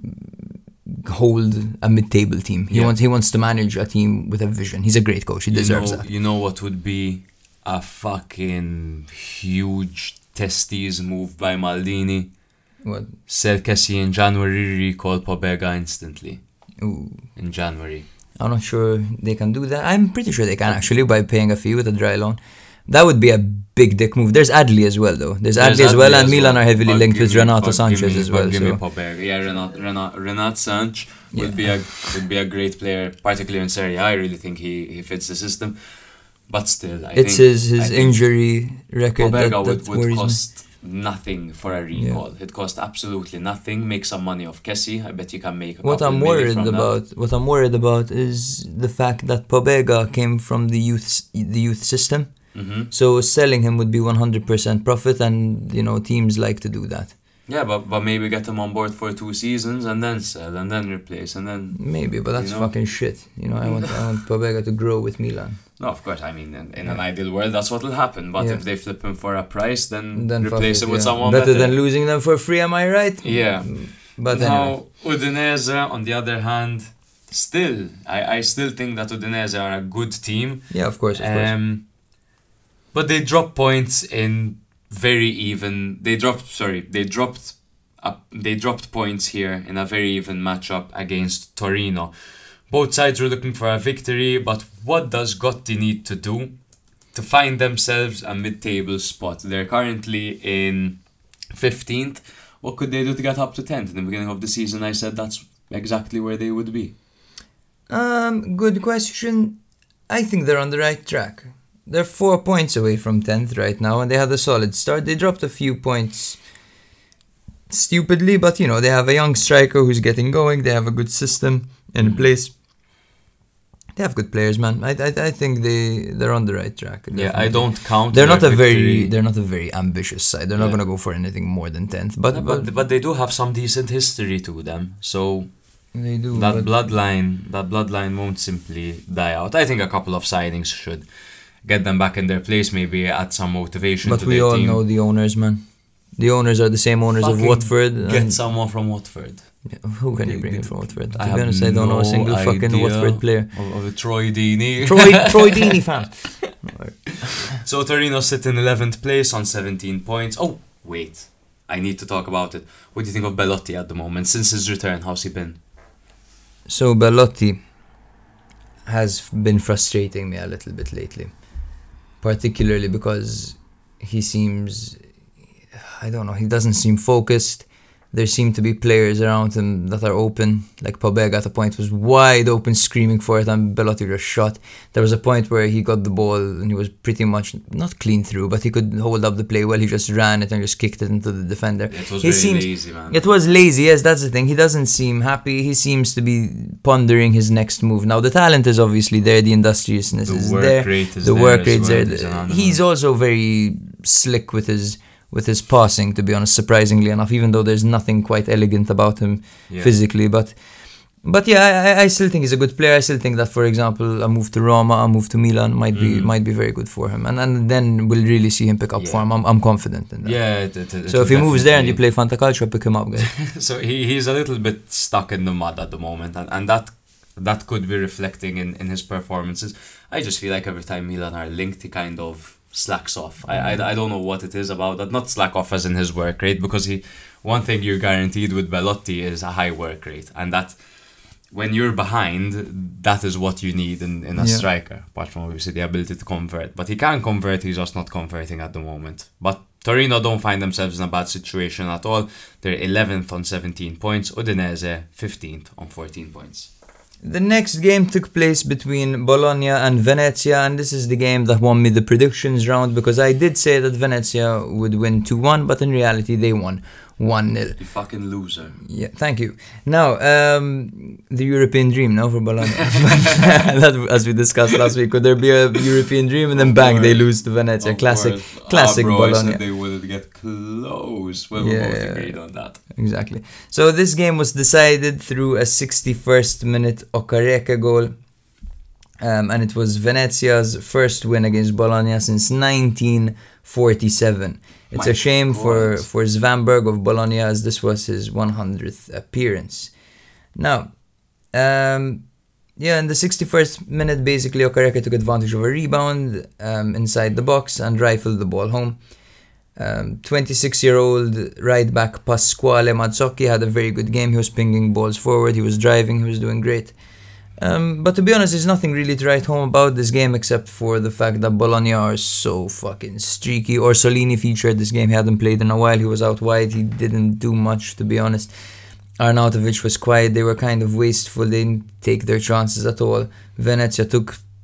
hold a mid-table team. He Yeah. wants he wants to manage a team with a vision. He's a great coach. He You deserves know, that. you know what would be a fucking huge testes move by Maldini? What? Serkesi in January recall Pobega instantly. Ooh. In January. I'm not sure they can do that. I'm pretty sure they can actually by paying a fee with a dry loan. That would be a big dick move. There's Adli as well, though. There's, There's Adli as well, Adli and as Milan well. are heavily But linked give with me- Renato but Sanchez give me- as but well. Give me So. Pobega. Yeah, Renat, Renat, Renat Sanch would Yeah. be a would be a great player, particularly in Serie A. I really think he, he fits the system. But still, I it's think, his his I think injury record that, Pobega that would, would worries cost nothing for a recall. Yeah. It cost absolutely nothing. Make some money off Kessie. I bet you can make a What I'm worried about, that. what I'm worried about is the fact that Pobega came from the youth the youth system. Mm-hmm. So selling him would be one hundred percent profit, and you know teams like to do that. Yeah, but but maybe get him on board for two seasons and then sell and then replace and then maybe, but that's you know? fucking shit. You know, I want I want Pobega to grow with Milan. No, of course. I mean, in, in yeah. an ideal world, that's what will happen. But yeah. if they flip him for a price, then, then replace it, him with yeah. someone better, better than losing them for free. Am I right? Yeah. But now, anyway. Udinese, on the other hand, still, I, I still think that Udinese are a good team. Yeah, of course, of um, course. But they dropped points in very even. They dropped. Sorry, they dropped. Up, they dropped points here in a very even matchup against Torino. Both sides were looking for a victory, but what does Gotti need to do to find themselves a mid-table spot? They're currently in fifteenth. What could they do to get up to tenth? In the beginning of the season, I said that's exactly where they would be. Um, good question. I think they're on the right track. They're four points away from tenth right now, and they had a solid start. They dropped a few points stupidly, but you know, they have a young striker who's getting going. They have a good system in mm-hmm. place. They have good players, man. I I, I think they they're on the right track. Definitely. Yeah, I don't count. They're not a victory. very they're not a very ambitious side. They're yeah. not gonna go for anything more than tenth. But, no, but but but they do have some decent history to them. So they do. That bloodline that bloodline won't simply die out. I think a couple of signings should get them back in their place. Maybe add some motivation. But to we their all team. know the owners, man. The owners are the same owners Fucking of Watford. Get someone from Watford. Yeah, who can you bring in from Watford? To I be honest, I don't know a single fucking Watford player. Of, of a Troy Deeney. Troy, Troy Deeney fan. So Torino sit in eleventh place on seventeen points. Oh, wait. I need to talk about it. What do you think of Belotti at the moment? Since his return, how's he been? So Belotti has been frustrating me a little bit lately. Particularly because he seems... I don't know, he doesn't seem focused. There seem to be players around him that are open. Like Pobega at a point was wide open, screaming for it, and Belotti just shot. There was a point where he got the ball and he was pretty much not clean through, but he could hold up the play well. He just ran it and just kicked it into the defender. It was he very seems, lazy, man. It was lazy, yes, that's the thing. He doesn't seem happy. He seems to be pondering his next move. Now, the talent is obviously there. The industriousness the is work there. Rate is the there work rate's well. there. He's also very slick with his... with his passing, to be honest, surprisingly enough, even though there's nothing quite elegant about him yeah. physically. But but yeah, I, I still think he's a good player. I still think that, for example, a move to Roma, a move to Milan might be mm. might be very good for him. And and then we'll really see him pick up yeah. form. I'm, I'm confident in that. Yeah. It, it, it so if he moves there and you play Fantacalcio, pick him up, guys. So he, he's a little bit stuck in the mud at the moment. And, and that that could be reflecting in, in his performances. I just feel like every time Milan are linked, he kind of... slacks off. I, I I don't know what it is about that. Not slack off as in his work rate, because he one thing you're guaranteed with Belotti is a high work rate, and that when you're behind, that is what you need in, in a yeah. striker. Apart from obviously the ability to convert, but he can convert. He's just not converting at the moment. But Torino don't find themselves in a bad situation at all. They're eleventh on seventeen points. Udinese fifteenth on fourteen points. The next game took place between Bologna and Venezia, and this is the game that won me the predictions round, because I did say that Venezia would win two one, but in reality they won one nil. You fucking loser. Yeah, thank you. Now, um, the European dream, no, for Bologna. That, as we discussed last week, could there be a European dream and then of bang, course. they lose to Venezia. Of classic, course. classic ah, bro, Bologna. I said they wouldn't get close. Well, yeah, we both agreed on that. Exactly. So this game was decided through a sixty-first minute Okereke goal. Um, and it was Venezia's first win against Bologna since nineteen forty-seven. It's My a shame God. for for Svanberg of Bologna, as this was his one hundredth appearance. Now, um, yeah, in the sixty-first minute, basically Okereke took advantage of a rebound um, inside the box and rifled the ball home. Um, twenty-six-year-old right back Pasquale Mazzocchi had a very good game. He was pinging balls forward, he was driving, he was doing great. Um, but to be honest, there's nothing really to write home about this game except for the fact that Bologna are so fucking streaky. Orsolini featured this game. He hadn't played in a while. He was out wide. He didn't do much, to be honest. Arnautovic was quiet. They were kind of wasteful. They didn't take their chances at all. Venezia took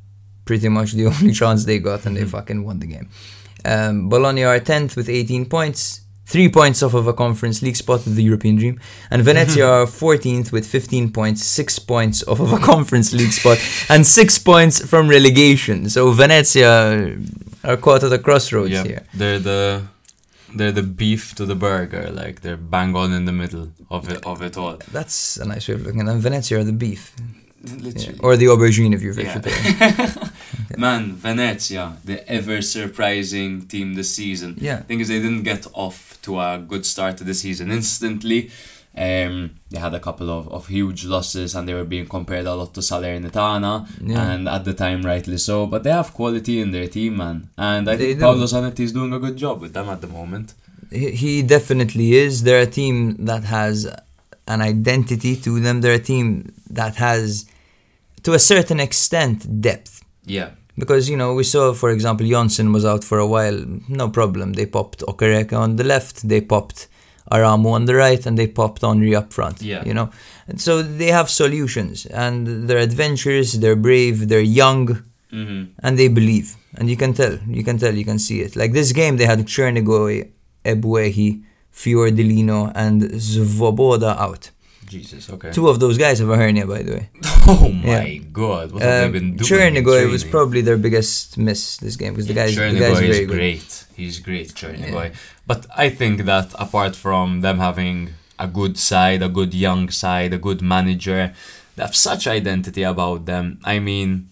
pretty much the only chance they got, and they fucking won the game. Um, Bologna are tenth with eighteen points, three points off of a Conference League spot with the European dream. And Venezia are fourteenth with fifteen points, six points off of a Conference League spot, and six points from relegation. So Venezia are caught at a crossroads yeah, here. They're the they're the beef to the burger, like they're bang on in the middle of it of it all. That's a nice way of looking at it. And Venezia are the beef. Literally. Yeah. Or the aubergine if you're Yeah. vegetarian. Man, Venezia, the ever surprising team this season. Yeah. Thing is, they didn't get off to a good start to the season instantly. Um, they had a couple of, of huge losses, and they were being compared a lot to Salernitana, Yeah. and at the time rightly so. But they have quality in their team, man, and I They think do. Paolo Zanetti is doing a good job with them at the moment. He he definitely is. They're a team that has an identity to them. They're a team that has, to a certain extent, depth. Yeah. Because, you know, we saw, for example, Jonsson was out for a while. No problem. They popped Okereke on the left. They popped Aramu on the right. And they popped Henry up front. Yeah. You know? And so they have solutions. And they're adventurous. They're brave. They're young. Mm-hmm. And they believe. And you can tell. You can tell. You can see it. Like this game, they had Chernigoy, Ebuehi, Fiordilino, and Svoboda out. Jesus, okay. Two of those guys have a hernia, by the way. Oh my Yeah. god, what have Um, they been doing? in Chernigoy was training? probably their biggest miss this game because the guy's, the Chernigoy guy's is very good. great. He's great, Chernigoy. But I think that apart from them having a good side, a good young side, a good manager, they have such identity about them. I mean,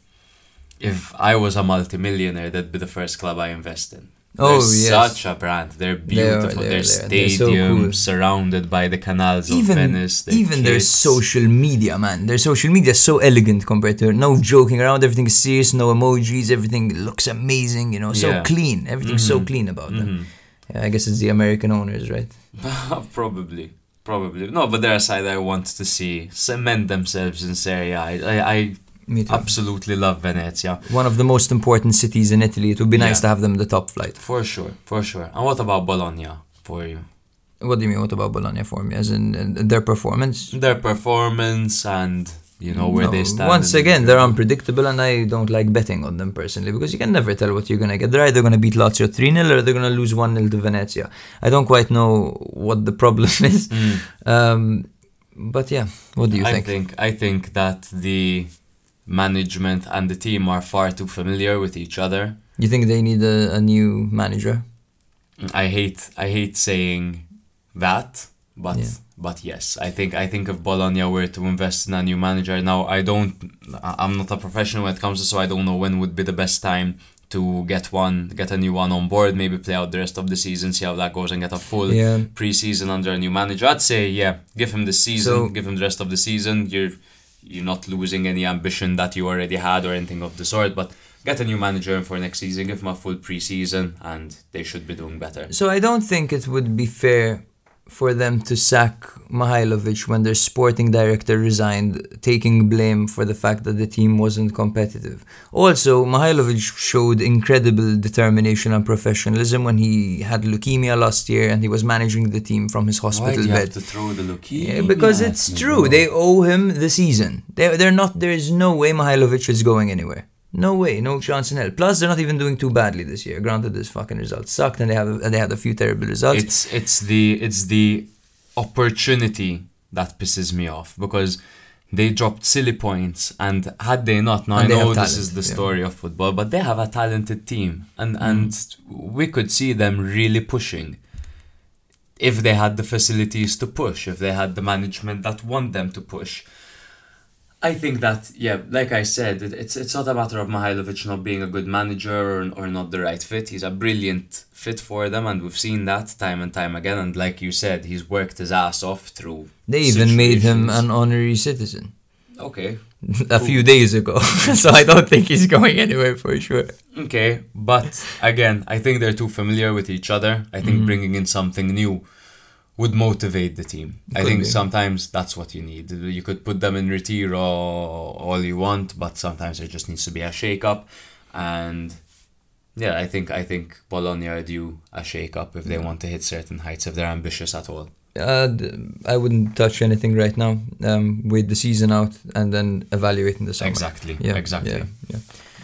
if I was a multimillionaire, that'd be the first club I invest in. Oh, They're yes. such a brand. They're They are, beautiful. they are, Their they are. They're so stadium cool. surrounded by the canals of Even, Venice. Their even their kids. social media, man. Their social media is so elegant compared to no joking around. Everything is serious, no emojis. Everything looks amazing, you know, so Yeah. clean. Everything's so Mhm. clean about them. Mhm. Yeah, I guess it's the American owners, right? Probably. Probably. No, but they're a side I want to see cement themselves in Serie A. I, I, I Me too. absolutely love Venezia. One of the most important cities in Italy. It would be nice Yeah. to have them in the top flight. For sure, for sure. And what about Bologna for you? What do you mean? What about Bologna for me? As in uh, their performance? Their performance and, you know, where No, they stand. Once in the again, they're journey. unpredictable, and I don't like betting on them personally because you can never tell what you're gonna get. They're either gonna beat Lazio three nil or they're gonna lose one nil to Venezia. I don't quite know what the problem is. Mm. Um, but yeah, what do you I think? think I think that the management and the team are far too familiar with each other. You think they need a, a new manager? I hate I hate saying that, but Yeah. but yes, I think I think if Bologna were to invest in a new manager now, I don't I- I'm not a professional when it comes to, so I don't know when would be the best time to get one get a new one on board. Maybe play out the rest of the season, see how that goes, and get a full Yeah. pre-season under a new manager. I'd say yeah, give him the season, So- give him the rest of the season. You're you're not losing any ambition that you already had or anything of the sort, but get a new manager in for next season, give him a full pre-season, and they should be doing better. So I don't think it would be fair for them to sack Mihailovic when their sporting director resigned, taking blame for the fact that the team wasn't competitive. Also, Mihailovic showed incredible determination and professionalism when he had leukemia last year and he was managing the team from his Why hospital do you bed. have to throw the leukemia? Yeah, because it's true. They owe him the season. They they're not. There is no way Mihailovic is going anywhere. No way, no chance in hell. Plus, they're not even doing too badly this year. Granted, this fucking results sucked, and they have they had a few terrible results. It's it's the it's the opportunity that pisses me off, because they dropped silly points, and had they not, now And I they know have this talent, is the yeah. story of football, but they have a talented team, and and we could see them really pushing if they had the facilities to push, if they had the management that want them to push. I think that, yeah, like I said, it, it's it's not a matter of Mihailovic not being a good manager or, or not the right fit. He's a brilliant fit for them, and we've seen that time and time again. And like you said, he's worked his ass off through. They even made him situations. an honorary citizen Okay, a few days ago, so I don't think he's going anywhere for sure. okay, but again, I think they're too familiar with each other. I think Mm-hmm. bringing in something new would motivate the team. I Could think be. sometimes that's what you need. You could put them in retiro all you want, but sometimes there just needs to be a shake-up. And yeah, I think I think Bologna are due a shake-up if they want to hit certain heights, if they're ambitious at all. Uh, d- I wouldn't touch anything right now. Um, wait the season out and then evaluate in the summer. Exactly, Yeah, exactly. Yeah, yeah.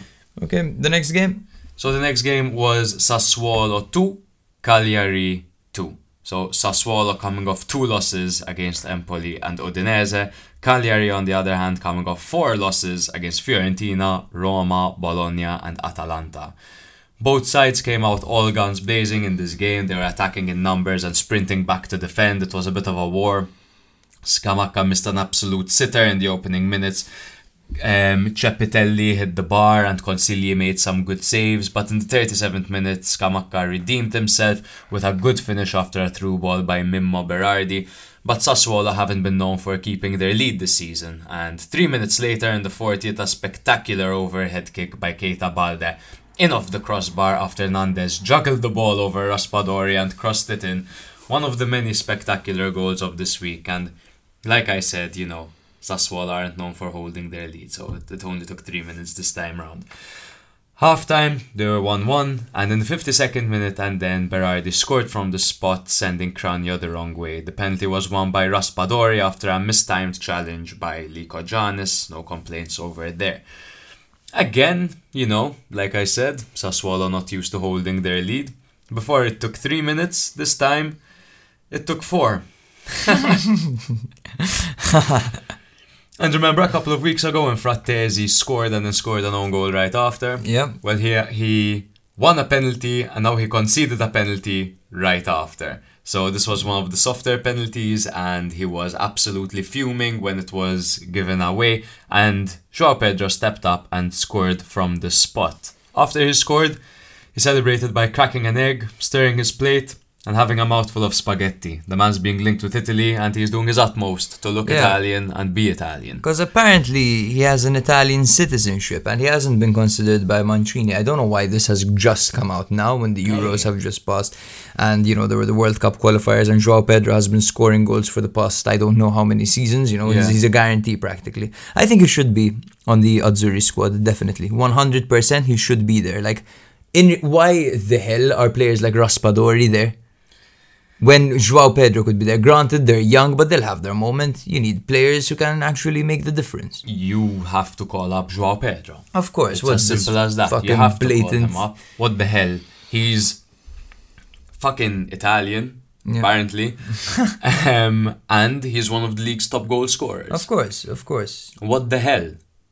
Okay, the next game? So the next game was Sassuolo two, Cagliari two. So Sassuolo coming off two losses against Empoli and Udinese. Cagliari, on the other hand, coming off four losses against Fiorentina, Roma, Bologna and Atalanta. Both sides came out all guns blazing in this game. They were attacking in numbers and sprinting back to defend. It was a bit of a war. Scamacca missed an absolute sitter in the opening minutes. Um, Cepitelli hit the bar and Consigli made some good saves, but in the thirty-seventh minute, Scamacca redeemed himself with a good finish after a through ball by Mimmo Berardi. But Sassuolo haven't been known for keeping their lead this season, and three minutes later in the fortieth, a spectacular overhead kick by Keita Balde in off the crossbar after Nandes juggled the ball over Raspadori and crossed it in. One of the many spectacular goals of this week, and like I said, you know, Sassuolo aren't known for holding their lead, so it, it only took three minutes this time round. Half-time, they were one one, and in the fifty-second minute and then Berardi scored from the spot, sending Cragno the wrong way. The penalty was won by Raspadori after a mistimed challenge by Liko Giannis. No complaints over there. Again, you know, like I said, Sassuolo not used to holding their lead. Before it took three minutes, this time it took four. And remember a couple of weeks ago when Frattesi scored and then scored an own goal right after? Yeah. Well, he, he won a penalty and now he conceded a penalty right after. So this was one of the softer penalties and he was absolutely fuming when it was given away. And João Pedro stepped up and scored from the spot. After he scored, he celebrated by cracking an egg, stirring his plate, and having a mouthful of spaghetti. The man's being linked with Italy and he's doing his utmost to look Yeah. Italian and be Italian. Because apparently he has an Italian citizenship and he hasn't been considered by Mancini. I don't know why this has just come out now when the Euros have just passed. And, you know, there were the World Cup qualifiers and João Pedro has been scoring goals for the past, I don't know how many seasons. You know, Yeah. he's, he's a guarantee practically. I think he should be on the Azzurri squad, definitely. one hundred percent he should be there. Like, in why the hell are players like Raspadori there? When João Pedro could be there. Granted, they're young, but they'll have their moment. You need players who can actually make the difference. You have to call up João Pedro. Of course. It's what's as simple this as that. fucking You have to blatant... call him up. What the hell? He's fucking Italian, Yeah. apparently. um, and he's one of the league's top goal scorers. Of course, of course. What the hell?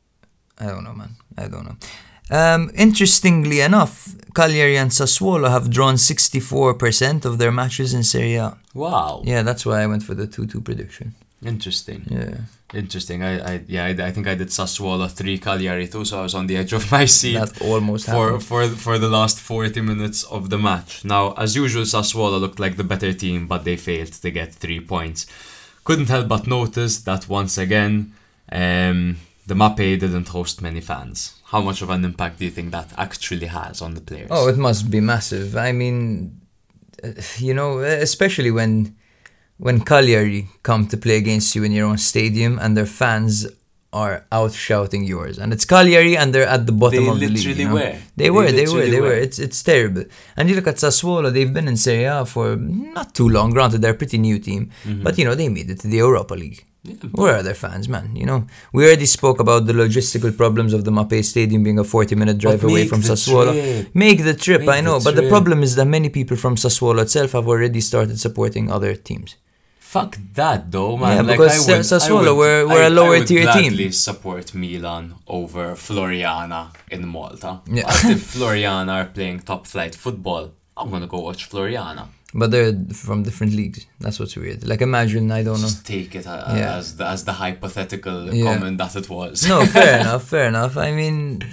I don't know, man. I don't know. Um, interestingly enough, Cagliari and Sassuolo have drawn sixty-four percent of their matches in Serie A. Wow. Yeah, that's why I went for the two two prediction. Interesting. Yeah. Interesting. I, I yeah, I, I think I did Sassuolo three, Cagliari two, so I was on the edge of my seat. That almost for happened. for for the last forty minutes of the match. Now, as usual, Sassuolo looked like the better team, but they failed to get three points. Couldn't help but notice that once again, um, the Mappe didn't host many fans. How much of an impact do you think that actually has on the players? Oh, it must be massive. I mean, uh, you know, especially when when Cagliari come to play against you in your own stadium and their fans are out shouting yours, and it's Cagliari and they're at the bottom They of the league. literally You know? were. They They were. They, were. literally They were. were. It's it's terrible. And you look at Sassuolo; they've been in Serie A for not too long. Granted, they're a pretty new team, Mm-hmm. but you know they made it to the Europa League. Yeah, Where are their fans, man? You know, we already spoke about the logistical problems of the Mappe Stadium being a forty-minute drive But away make from the Sassuolo. trip. Make the trip, Make I know. the But the trip. problem is that many people from Sassuolo itself have already started supporting other teams. Fuck that though, man. Yeah, like, because I would, Sassuolo I would, were- were I, a lower I would tier team. gladly support Milan over Floriana in Malta. Yeah. But if Floriana are playing top flight football, I'm gonna go watch Floriana. But they're from different leagues. That's what's weird. Like, imagine, I don't know. Just take it uh, Yeah. as the, as the hypothetical Yeah. comment that it was. No, fair enough, fair enough. I mean,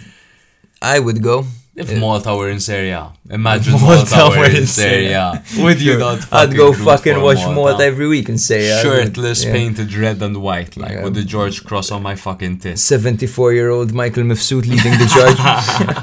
I would go. If Yeah. Malta were in Serie A, imagine Malta Malta, were were in in Serie A. Sure. Would you Sure. not I'd fucking go root fucking for watch Malta every week and say uh, Shirtless, yeah. painted red and white, like Yeah. with the George Cross on my fucking tits. seventy-four-year-old Michael Mifsud leading the charge.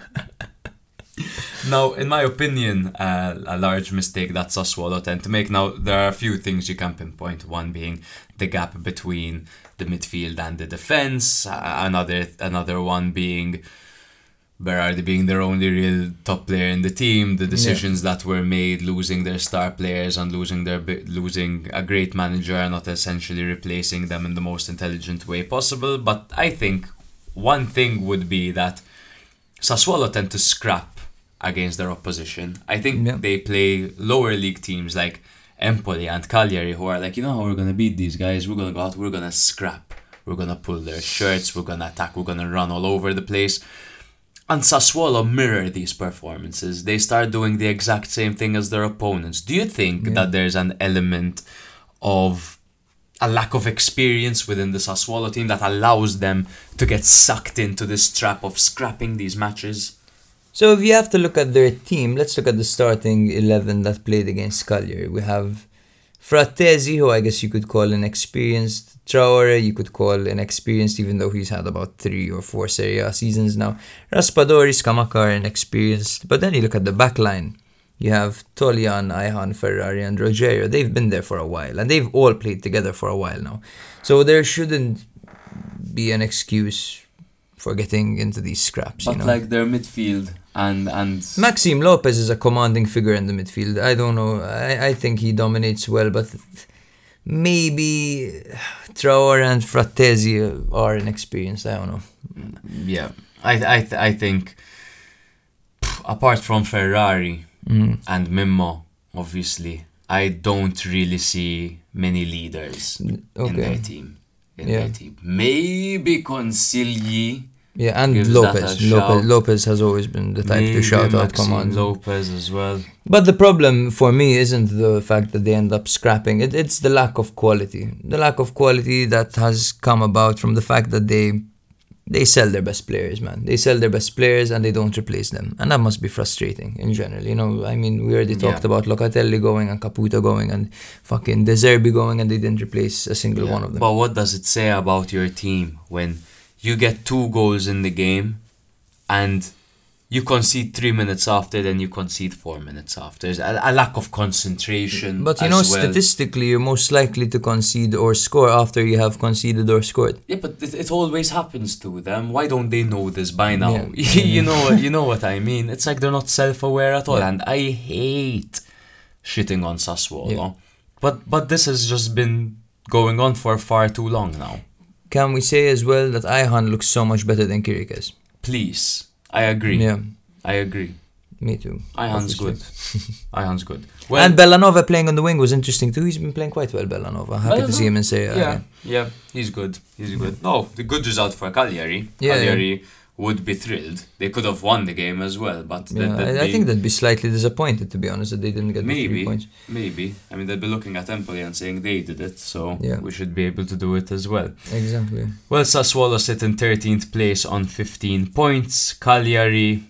Now, in my opinion, uh, a large mistake that Sassuolo tend to make. Now, there are a few things you can pinpoint. One being the gap between the midfield and the defense. Uh, another, another one being Berardi being their only real top player in the team. The decisions that were made, losing their star players and losing their bi- losing a great manager, and not essentially replacing them in the most intelligent way possible. But I think one thing would be that Sassuolo tend to scrap against their opposition. I think Yeah. they play lower league teams like Empoli and Cagliari who are like, you know how we're going to beat these guys? We're going to go out, we're going to scrap. We're going to pull their shirts, we're going to attack, we're going to run all over the place. And Sassuolo mirror these performances. They start doing the exact same thing as their opponents. Do you think Yeah. that there's an element of a lack of experience within the Sassuolo team that allows them to get sucked into this trap of scrapping these matches? So if you have to look at their team, let's look at the starting eleven that played against Cagliari. We have Frattesi, who I guess you could call inexperienced. Traore, you could call inexperienced, even though he's had about three or four Serie A seasons now. Raspadori, Scamacca, inexperienced. But then you look at the back line. You have Tolian, Ayhan, Ferrari, and Rogerio. They've been there for a while, and they've all played together for a while now. So there shouldn't be an excuse for getting into these scraps. But you know? like their midfield and and Maxime Lopez is a commanding figure in the midfield. I don't know. I, I think he dominates well, but maybe Traore and Frattesi are inexperienced. I don't know. yeah, I I th- I think apart from Ferrari Mm. and Mimmo, obviously, I don't really see many leaders in Okay. their team. In Yeah. their team, maybe Consigli. Yeah, and Gives that Lopez. a Lopez. shout. Lopez has always been the type maybe to shout out Maxime commands. Lopez as well. But the problem for me isn't the fact that they end up scrapping. It, it's the lack of quality. The lack of quality that has come about from the fact that they they sell their best players, man. They sell their best players and they don't replace them. And that must be frustrating in general. You know, I mean, we already talked Yeah. about Locatelli going and Caputo going and fucking De Zerbi going, and they didn't replace a single Yeah. one of them. But what does it say about your team when you get two goals in the game and you concede three minutes after, then you concede four minutes after? There's a, a lack of concentration. But you as know, well. statistically, you're most likely to concede or score after you have conceded or scored. Yeah, but it, it always happens to them. Why don't they know this by now? Yeah. you know, you know what I mean. It's like they're not self-aware at all, Yeah. and I hate shitting on Sassuolo. Yeah. But but this has just been going on for far too long now. Can we say as well that Ayhan looks so much better than Kirikes? Please, I agree. Yeah, I agree. me too. Ayhan's obviously. good. Ayhan's good. And Bellanova playing on the wing was interesting too. He's been playing quite well, Bellanova. Happy to see him in Serie A. Yeah, yeah, he's good. He's good. No, the good result for Cagliari. Yeah, Cagliari would be thrilled. They could have won the game as well, but Yeah, that- that'd I, I be- think they'd be slightly disappointed, to be honest, that they didn't get the three maybe, points. maybe. I mean, they'd be looking at Empoli and saying they did it, so Yeah. we should be able to do it as well. Exactly. Well, Sassuolo sit in thirteenth place on fifteen points. Cagliari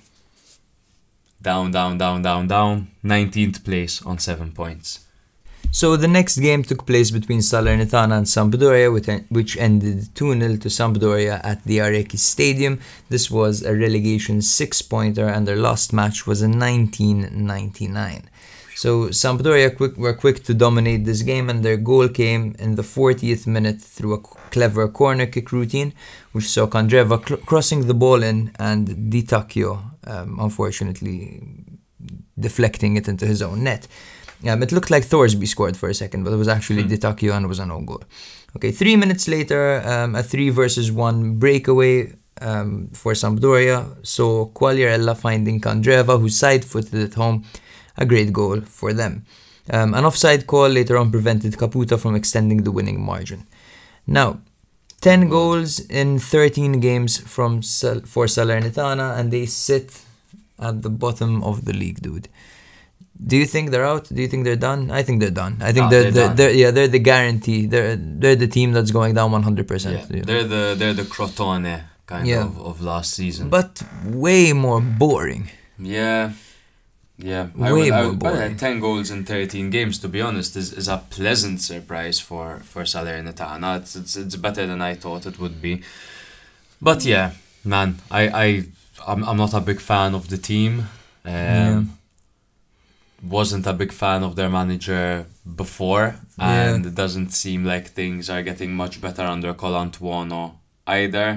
down, down, down, down, down. nineteenth place on seven points. So the next game took place between Salernitana and Sampdoria, which en- which ended two nil to Sampdoria at the Arechi Stadium. This was a relegation six-pointer, and their last match was in nineteen ninety-nine. So Sampdoria quick, were quick to dominate this game, and their goal came in the fortieth minute through a c- clever corner kick routine, which saw Candreva cl- crossing the ball in and Di Tacchio, um, unfortunately, deflecting it into his own net. Um, it looked like Thorsby scored for a second, but it was actually Di Tacchio and it was a no-goal. Okay, three minutes later, um, a three versus one breakaway um, for Sampdoria. So Quagliarella finding Candreva, who side-footed it home. A great goal for them. Um, an offside call later on prevented Caputo from extending the winning margin. Now, ten goals in thirteen games from Sal- for Salernitana, and they sit at the bottom of the league, dude. Do you think they're out? Do you think they're done? I think they're done. I think Ah, they're, they're they're, done. they're yeah they're the guarantee. They're they're the team that's going down one hundred percent. Yeah, they're the they're the Crotone kind Yeah. of, of last season. But way more boring. yeah, yeah. I Way would, I more would, well, boring. ten goals in thirteen games, to be honest, is, is a pleasant surprise for for Salernitana. It's, it's it's better than I thought it would be. But yeah, man, I I I'm, I'm not a big fan of the team. Um, Yeah. Wasn't a big fan of their manager before, Yeah. and it doesn't seem like things are getting much better under Colantuono either.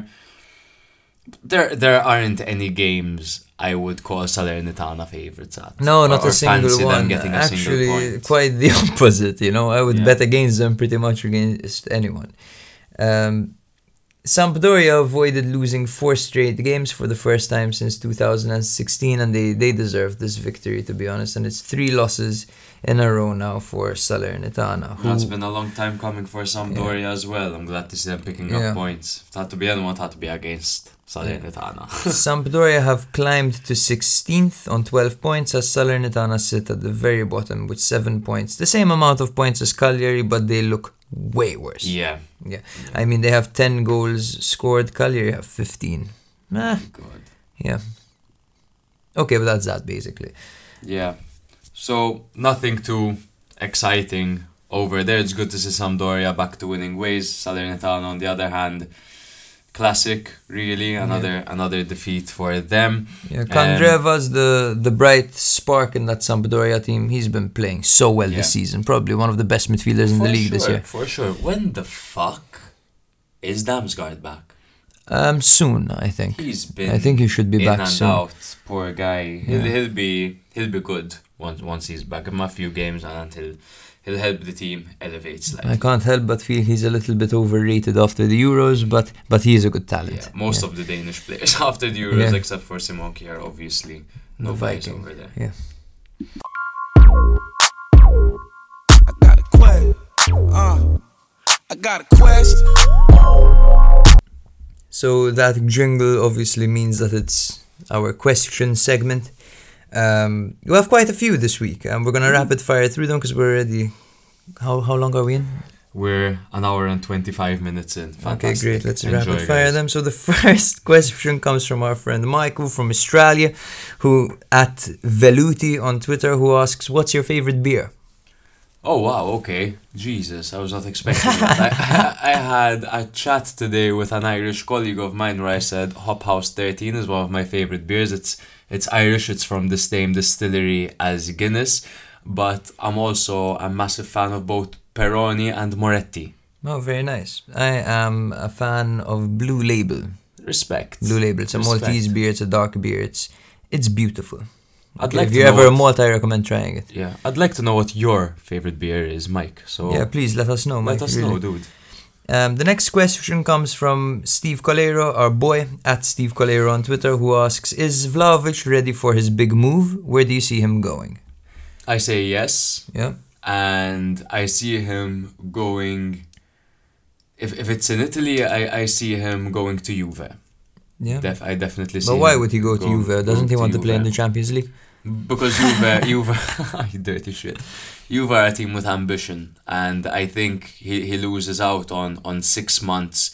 There there aren't any games I would call Salernitana favourites at. No, or- not or a single fancy them one. getting a single Actually, point. quite the opposite. You know, I would Yeah. bet against them pretty much against anyone. Um, Sampdoria avoided losing four straight games for the first time since two thousand sixteen, and they, they deserve this victory, to be honest. And it's three losses in a row now for Salernitana. That's been a long time coming for Sampdoria yeah. as well. I'm glad to see them picking yeah. up points. If it had to be anyone, it had to be against Salernitana. Yeah. Sampdoria have climbed to sixteenth on twelve points, as Salernitana sit at the very bottom with seven points. The same amount of points as Cagliari, but they look way worse. Yeah. Yeah. I mean, they have ten goals scored. Cagliari have fifteen. Ah, God. Yeah. Okay, but that's that, basically. Yeah. So, nothing too exciting over there. It's good to see Sampdoria back to winning ways. Salernitana, on the other hand, classic, really. Another yeah. another defeat for them. Yeah, Candreva's um, the, the bright spark in that Sampdoria team. He's been playing so well yeah. this season. Probably one of the best midfielders in for the league sure, this year. For sure. When the fuck is Damsgaard back? Um, soon, I think. He's been I think he should be in back and soon. out. Poor guy. He'll, Yeah. he'll be he'll be good once once he's back. Give him a few games and he'll he'll help the team elevate slightly. I can't help but feel he's a little bit overrated after the Euros, but but he is a good talent. Yeah, most yeah. of the Danish players after the Euros, Yeah. except for Simon Kjær, obviously. No The vibes Viking. over there. Yeah. I got a question. Uh, I got a question. So that jingle obviously means that it's our question segment. Um, we have quite a few this week, and we're gonna rapid fire through them because we're already. How how long are we in? We're an hour and twenty-five minutes in. Fantastic. Okay, great. Let's Enjoy, rapid fire guys. them. So the first question comes from our friend Michael from Australia, who at Veluti on Twitter, who asks, "What's your favorite beer?" Oh wow, okay. Jesus, I was not expecting that. I, I had a chat today with an Irish colleague of mine where I said Hop House thirteen is one of my favourite beers. It's it's Irish, it's from the same distillery as Guinness, but I'm also a massive fan of both Peroni and Moretti. Oh, very nice. I am a fan of Blue Label. Respect. Blue Label. It's a Respect. Maltese beer. It's a dark beer. It's it's beautiful. I'd Okay, like if to you're know ever a what- malt, I recommend trying it. Yeah, I'd like to know what your favourite beer is, Mike. So Yeah, please let us know, Mike. let us really. know, dude. Um, the next question comes from Steve Colero, our boy, at Steve Colero on Twitter, who asks, "Is Vlahovic ready for his big move? Where do you see him going?" I say yes. Yeah. And I see him going. If if it's in Italy, I, I see him going to Juve. Yeah. Def, I definitely see. But why him would he go to go- Juve? Doesn't going he want to play in Juve. the Champions League? Because Juve, Juve, you dirty shit. Juve are a team with ambition, and I think he, he loses out on, on six months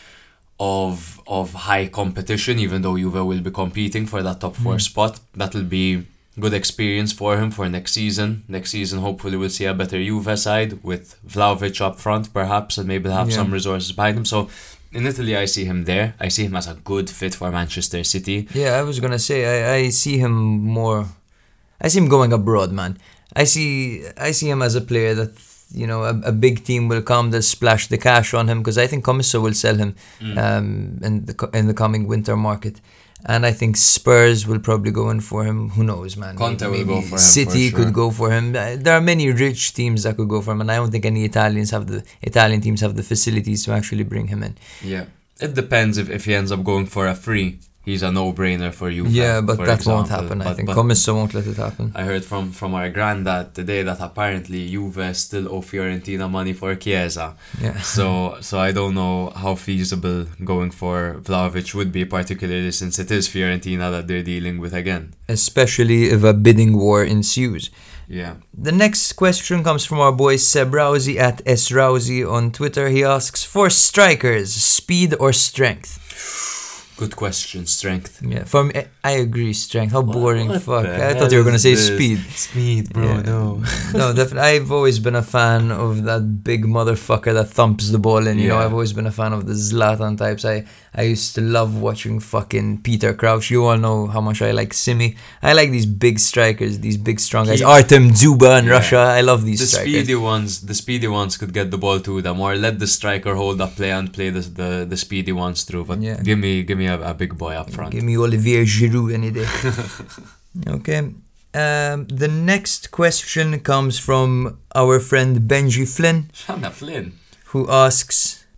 of of high competition. Even though Juve will be competing for that top four spot, that'll be good experience for him for next season. Next season, hopefully, we'll see a better Juve side with Vlahovic up front, perhaps, and maybe have Yeah. some resources behind him. So. In Italy, I see him there. I see him as a good fit for Manchester City. Yeah, I was gonna say I, I see him more. I see him going abroad, man. I see I see him as a player that, you know, a, a big team will come to splash the cash on him, because I think Comiso will sell him um, in the co- in the coming winter market, and I think Spurs will probably go in for him. Who knows, man? Conte Maybe- will go maybe for him, City for could sure. go for him. Uh, There are many rich teams that could go for him, and I don't think any Italians have the Italian teams have the facilities to actually bring him in. Yeah. It depends if, if he ends up going for a free. He's a no-brainer for you. Yeah, but for that won't example. happen. I But- think but Comiso won't let it happen. I heard from, from our granddad today that apparently Juve still owe Fiorentina money for Chiesa. Yeah. So so I don't know how feasible going for Vlahovic would be, particularly since it is Fiorentina that they're dealing with again. Especially if a bidding war ensues. Yeah. The next question comes from our boy Seb Rousey at S Rousey on Twitter. He asks, for strikers, speed or strength? Good question. Strength. Yeah, for me, I agree, strength. How boring, What fuck. the I thought you were hell going to say is this? speed. Speed, bro, Yeah. no. No, definitely. I've always been a fan of that big motherfucker that thumps the ball in. You know, Yeah. I've always been a fan of the Zlatan types. I, I used to love watching fucking Peter Crouch. You all know how much I like Simi. I like these big strikers, these big strong guys. Keep- Artem Dzuba in Yeah. Russia. I love these The strikers. speedy ones, the speedy ones could get the ball to them, or let the striker hold up play and play the the, the speedy ones through. But Yeah. give me give me a, a big boy up front. Give me Olivier Giroud any day. Okay. Um, the next question comes from our friend Benji Flynn, Shanna Flynn. who asks,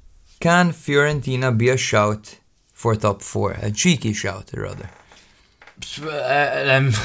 can Fiorentina be a shout for top four? A cheeky shout, rather. Uh, um,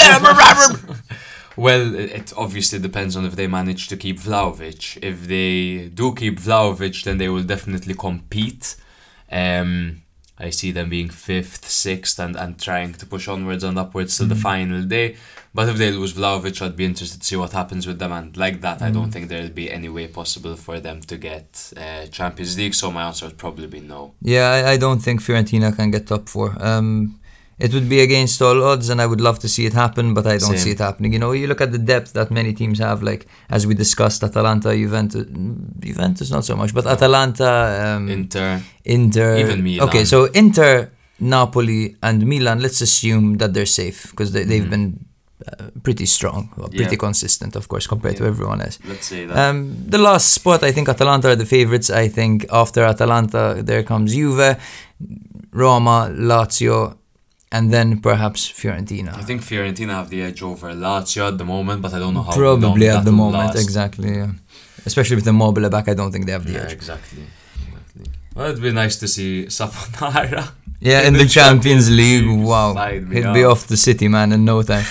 well, it obviously depends on if they manage to keep Vlahovic. If they do keep Vlahovic, then they will definitely compete. Um, I see them being fifth, sixth, and, and trying to push onwards and upwards to mm. the final day. But if they lose Vlahovic, I'd be interested to see what happens with them. And like that, mm. I don't think there'll be any way possible for them to get uh, Champions League. So my answer would probably be no. Yeah, I, I don't think Fiorentina can get top four. Um, it would be against all odds, and I would love to see it happen, but I don't Same. see it happening. You know, you look at the depth that many teams have, like, as we discussed, Atalanta, Juventus, Juventus not so much, but Atalanta, um, Inter, Inter, even Milan. Okay, so Inter, Napoli, and Milan, let's assume that they're safe, because they, they've mm. been uh, pretty strong, well, pretty yeah. consistent, of course, compared yeah. to everyone else. Let's say that. Um, the last spot, I think Atalanta are the favourites. I think after Atalanta, there comes Juve, Roma, Lazio, and then perhaps Fiorentina. I think Fiorentina have the edge over Lazio at the moment, but I don't know how Probably long at the will moment, last. exactly. Yeah. Especially with the Mobile back, I don't think they have the yeah, edge. Exactly. exactly. Well, it'd be nice to see Saponara. Yeah, in, in the, the Champions, Champions League. League. Wow. He'd out. be off the city, man, in no time.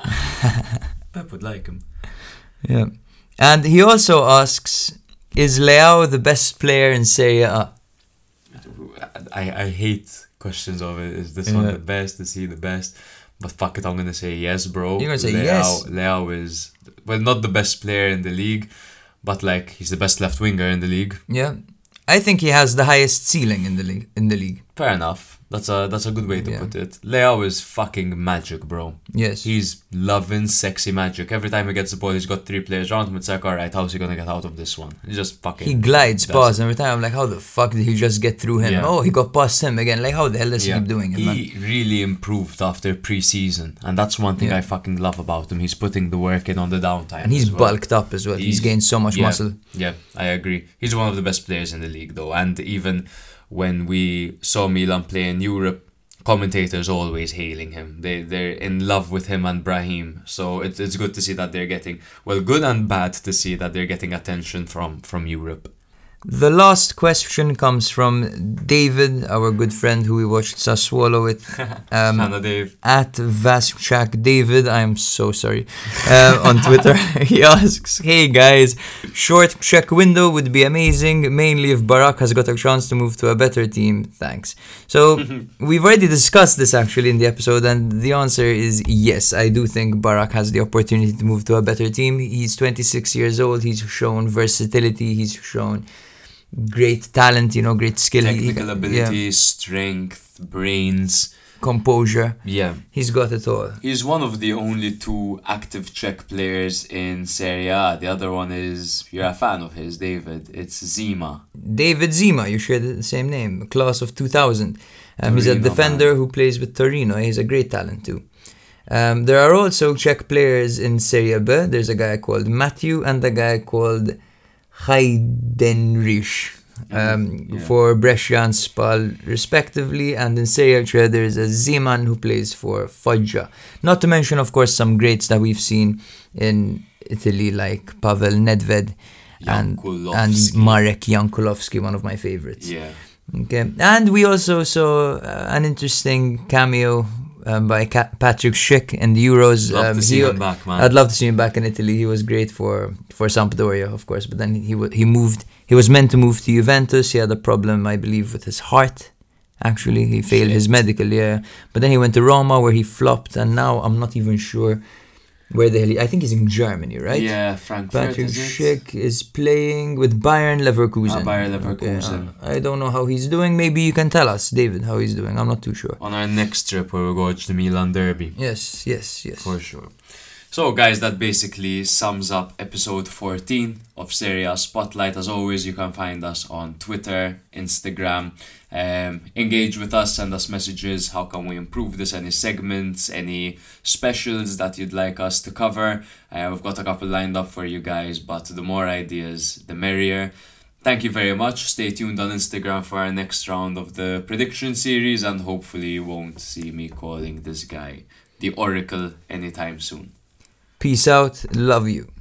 Pep would like him. Yeah. And he also asks, is Leao the best player in Serie A? I, I hate questions of it. Is this yeah. one the best? Is he the best? But fuck it, I'm gonna say yes, bro. You're gonna say Leao, yes. Leao is, well, not the best player in the league, but like he's the best left winger in the league. Yeah, I think he has the highest ceiling in the league. In the league. Fair enough. That's a that's a good way to yeah. put it. Leao is fucking magic, bro. Yes. He's loving sexy magic. Every time he gets the ball, he's got three players around him. It's like, alright, how's he gonna get out of this one? He just fucking... He glides past every time. I'm like, how the fuck did he just get through him? Yeah. Oh, he got past him again. Like, how the hell does yeah. he keep doing it, man? He really improved after pre-season. And that's one thing yeah. I fucking love about him. He's putting the work in on the downtime. And he's as well. bulked up as well. He's, he's gained so much yeah, muscle. Yeah, I agree. He's one of the best players in the league, though. And even when we saw Milan play in Europe, commentators always hailing him. They they're in love with him and Brahim. So it's it's good to see that they're getting, well, good and bad to see that they're getting attention from from Europe. The last question comes from David, our good friend who we watched Sassuolo with. Um, Shana Dave. At Vaschak David, I'm so sorry, uh, on Twitter. He asks, hey guys, short check window would be amazing, mainly if Barak has got a chance to move to a better team. Thanks. So, we've already discussed this actually in the episode, and the answer is yes. I do think Barak has the opportunity to move to a better team. He's twenty-six years old. He's shown versatility. He's shown great talent, you know, great skill. Technical he, ability, yeah. strength, brains. Composure. Yeah. He's got it all. He's one of the only two active Czech players in Serie A. The other one is, you're a fan of his, David. It's Zima. David Zima, you share the same name, class of two thousand. Um, Torino, he's a defender man. who plays with Torino. He's a great talent too. Um, there are also Czech players in Serie B. There's a guy called Matthew and a guy called Heidenreich um, yeah. for Brescia and Spal respectively, and in Serie A there's a Zeman who plays for Foggia. Not to mention, of course, some greats that we've seen in Italy like Pavel Nedved and, and Marek Jankulovski, one of my favorites. Yeah. Okay, and we also saw uh, an interesting cameo Um, by Ka- Patrick Schick in the Euros. Love um, to see he, him back, man. I'd love to see him back in Italy. He was great for, for Sampdoria, of course, but then he w- he moved. He was meant to move to Juventus. He had a problem, I believe, with his heart. Actually, he failed Shit. his medical, yeah. But then he went to Roma, where he flopped, and now I'm not even sure where the hell he... I think he's in Germany, right? Yeah, Frankfurt, Patrick is Schick is playing with Bayern Leverkusen. Ah, Bayern Leverkusen. Okay, uh, I don't know how he's doing. Maybe you can tell us, David, how he's doing. I'm not too sure. On our next trip where we go to the Milan Derby. Yes, yes, yes. For sure. So, guys, that basically sums up episode fourteen of Serie A Spotlight. As always, you can find us on Twitter, Instagram. Um, engage with us, send us messages. How can we improve this? Any segments, any specials that you'd like us to cover? Uh, we've got a couple lined up for you guys, but the more ideas, the merrier. Thank you very much. Stay tuned on Instagram for our next round of the prediction series, and hopefully you won't see me calling this guy the Oracle anytime soon. Peace out. Love you.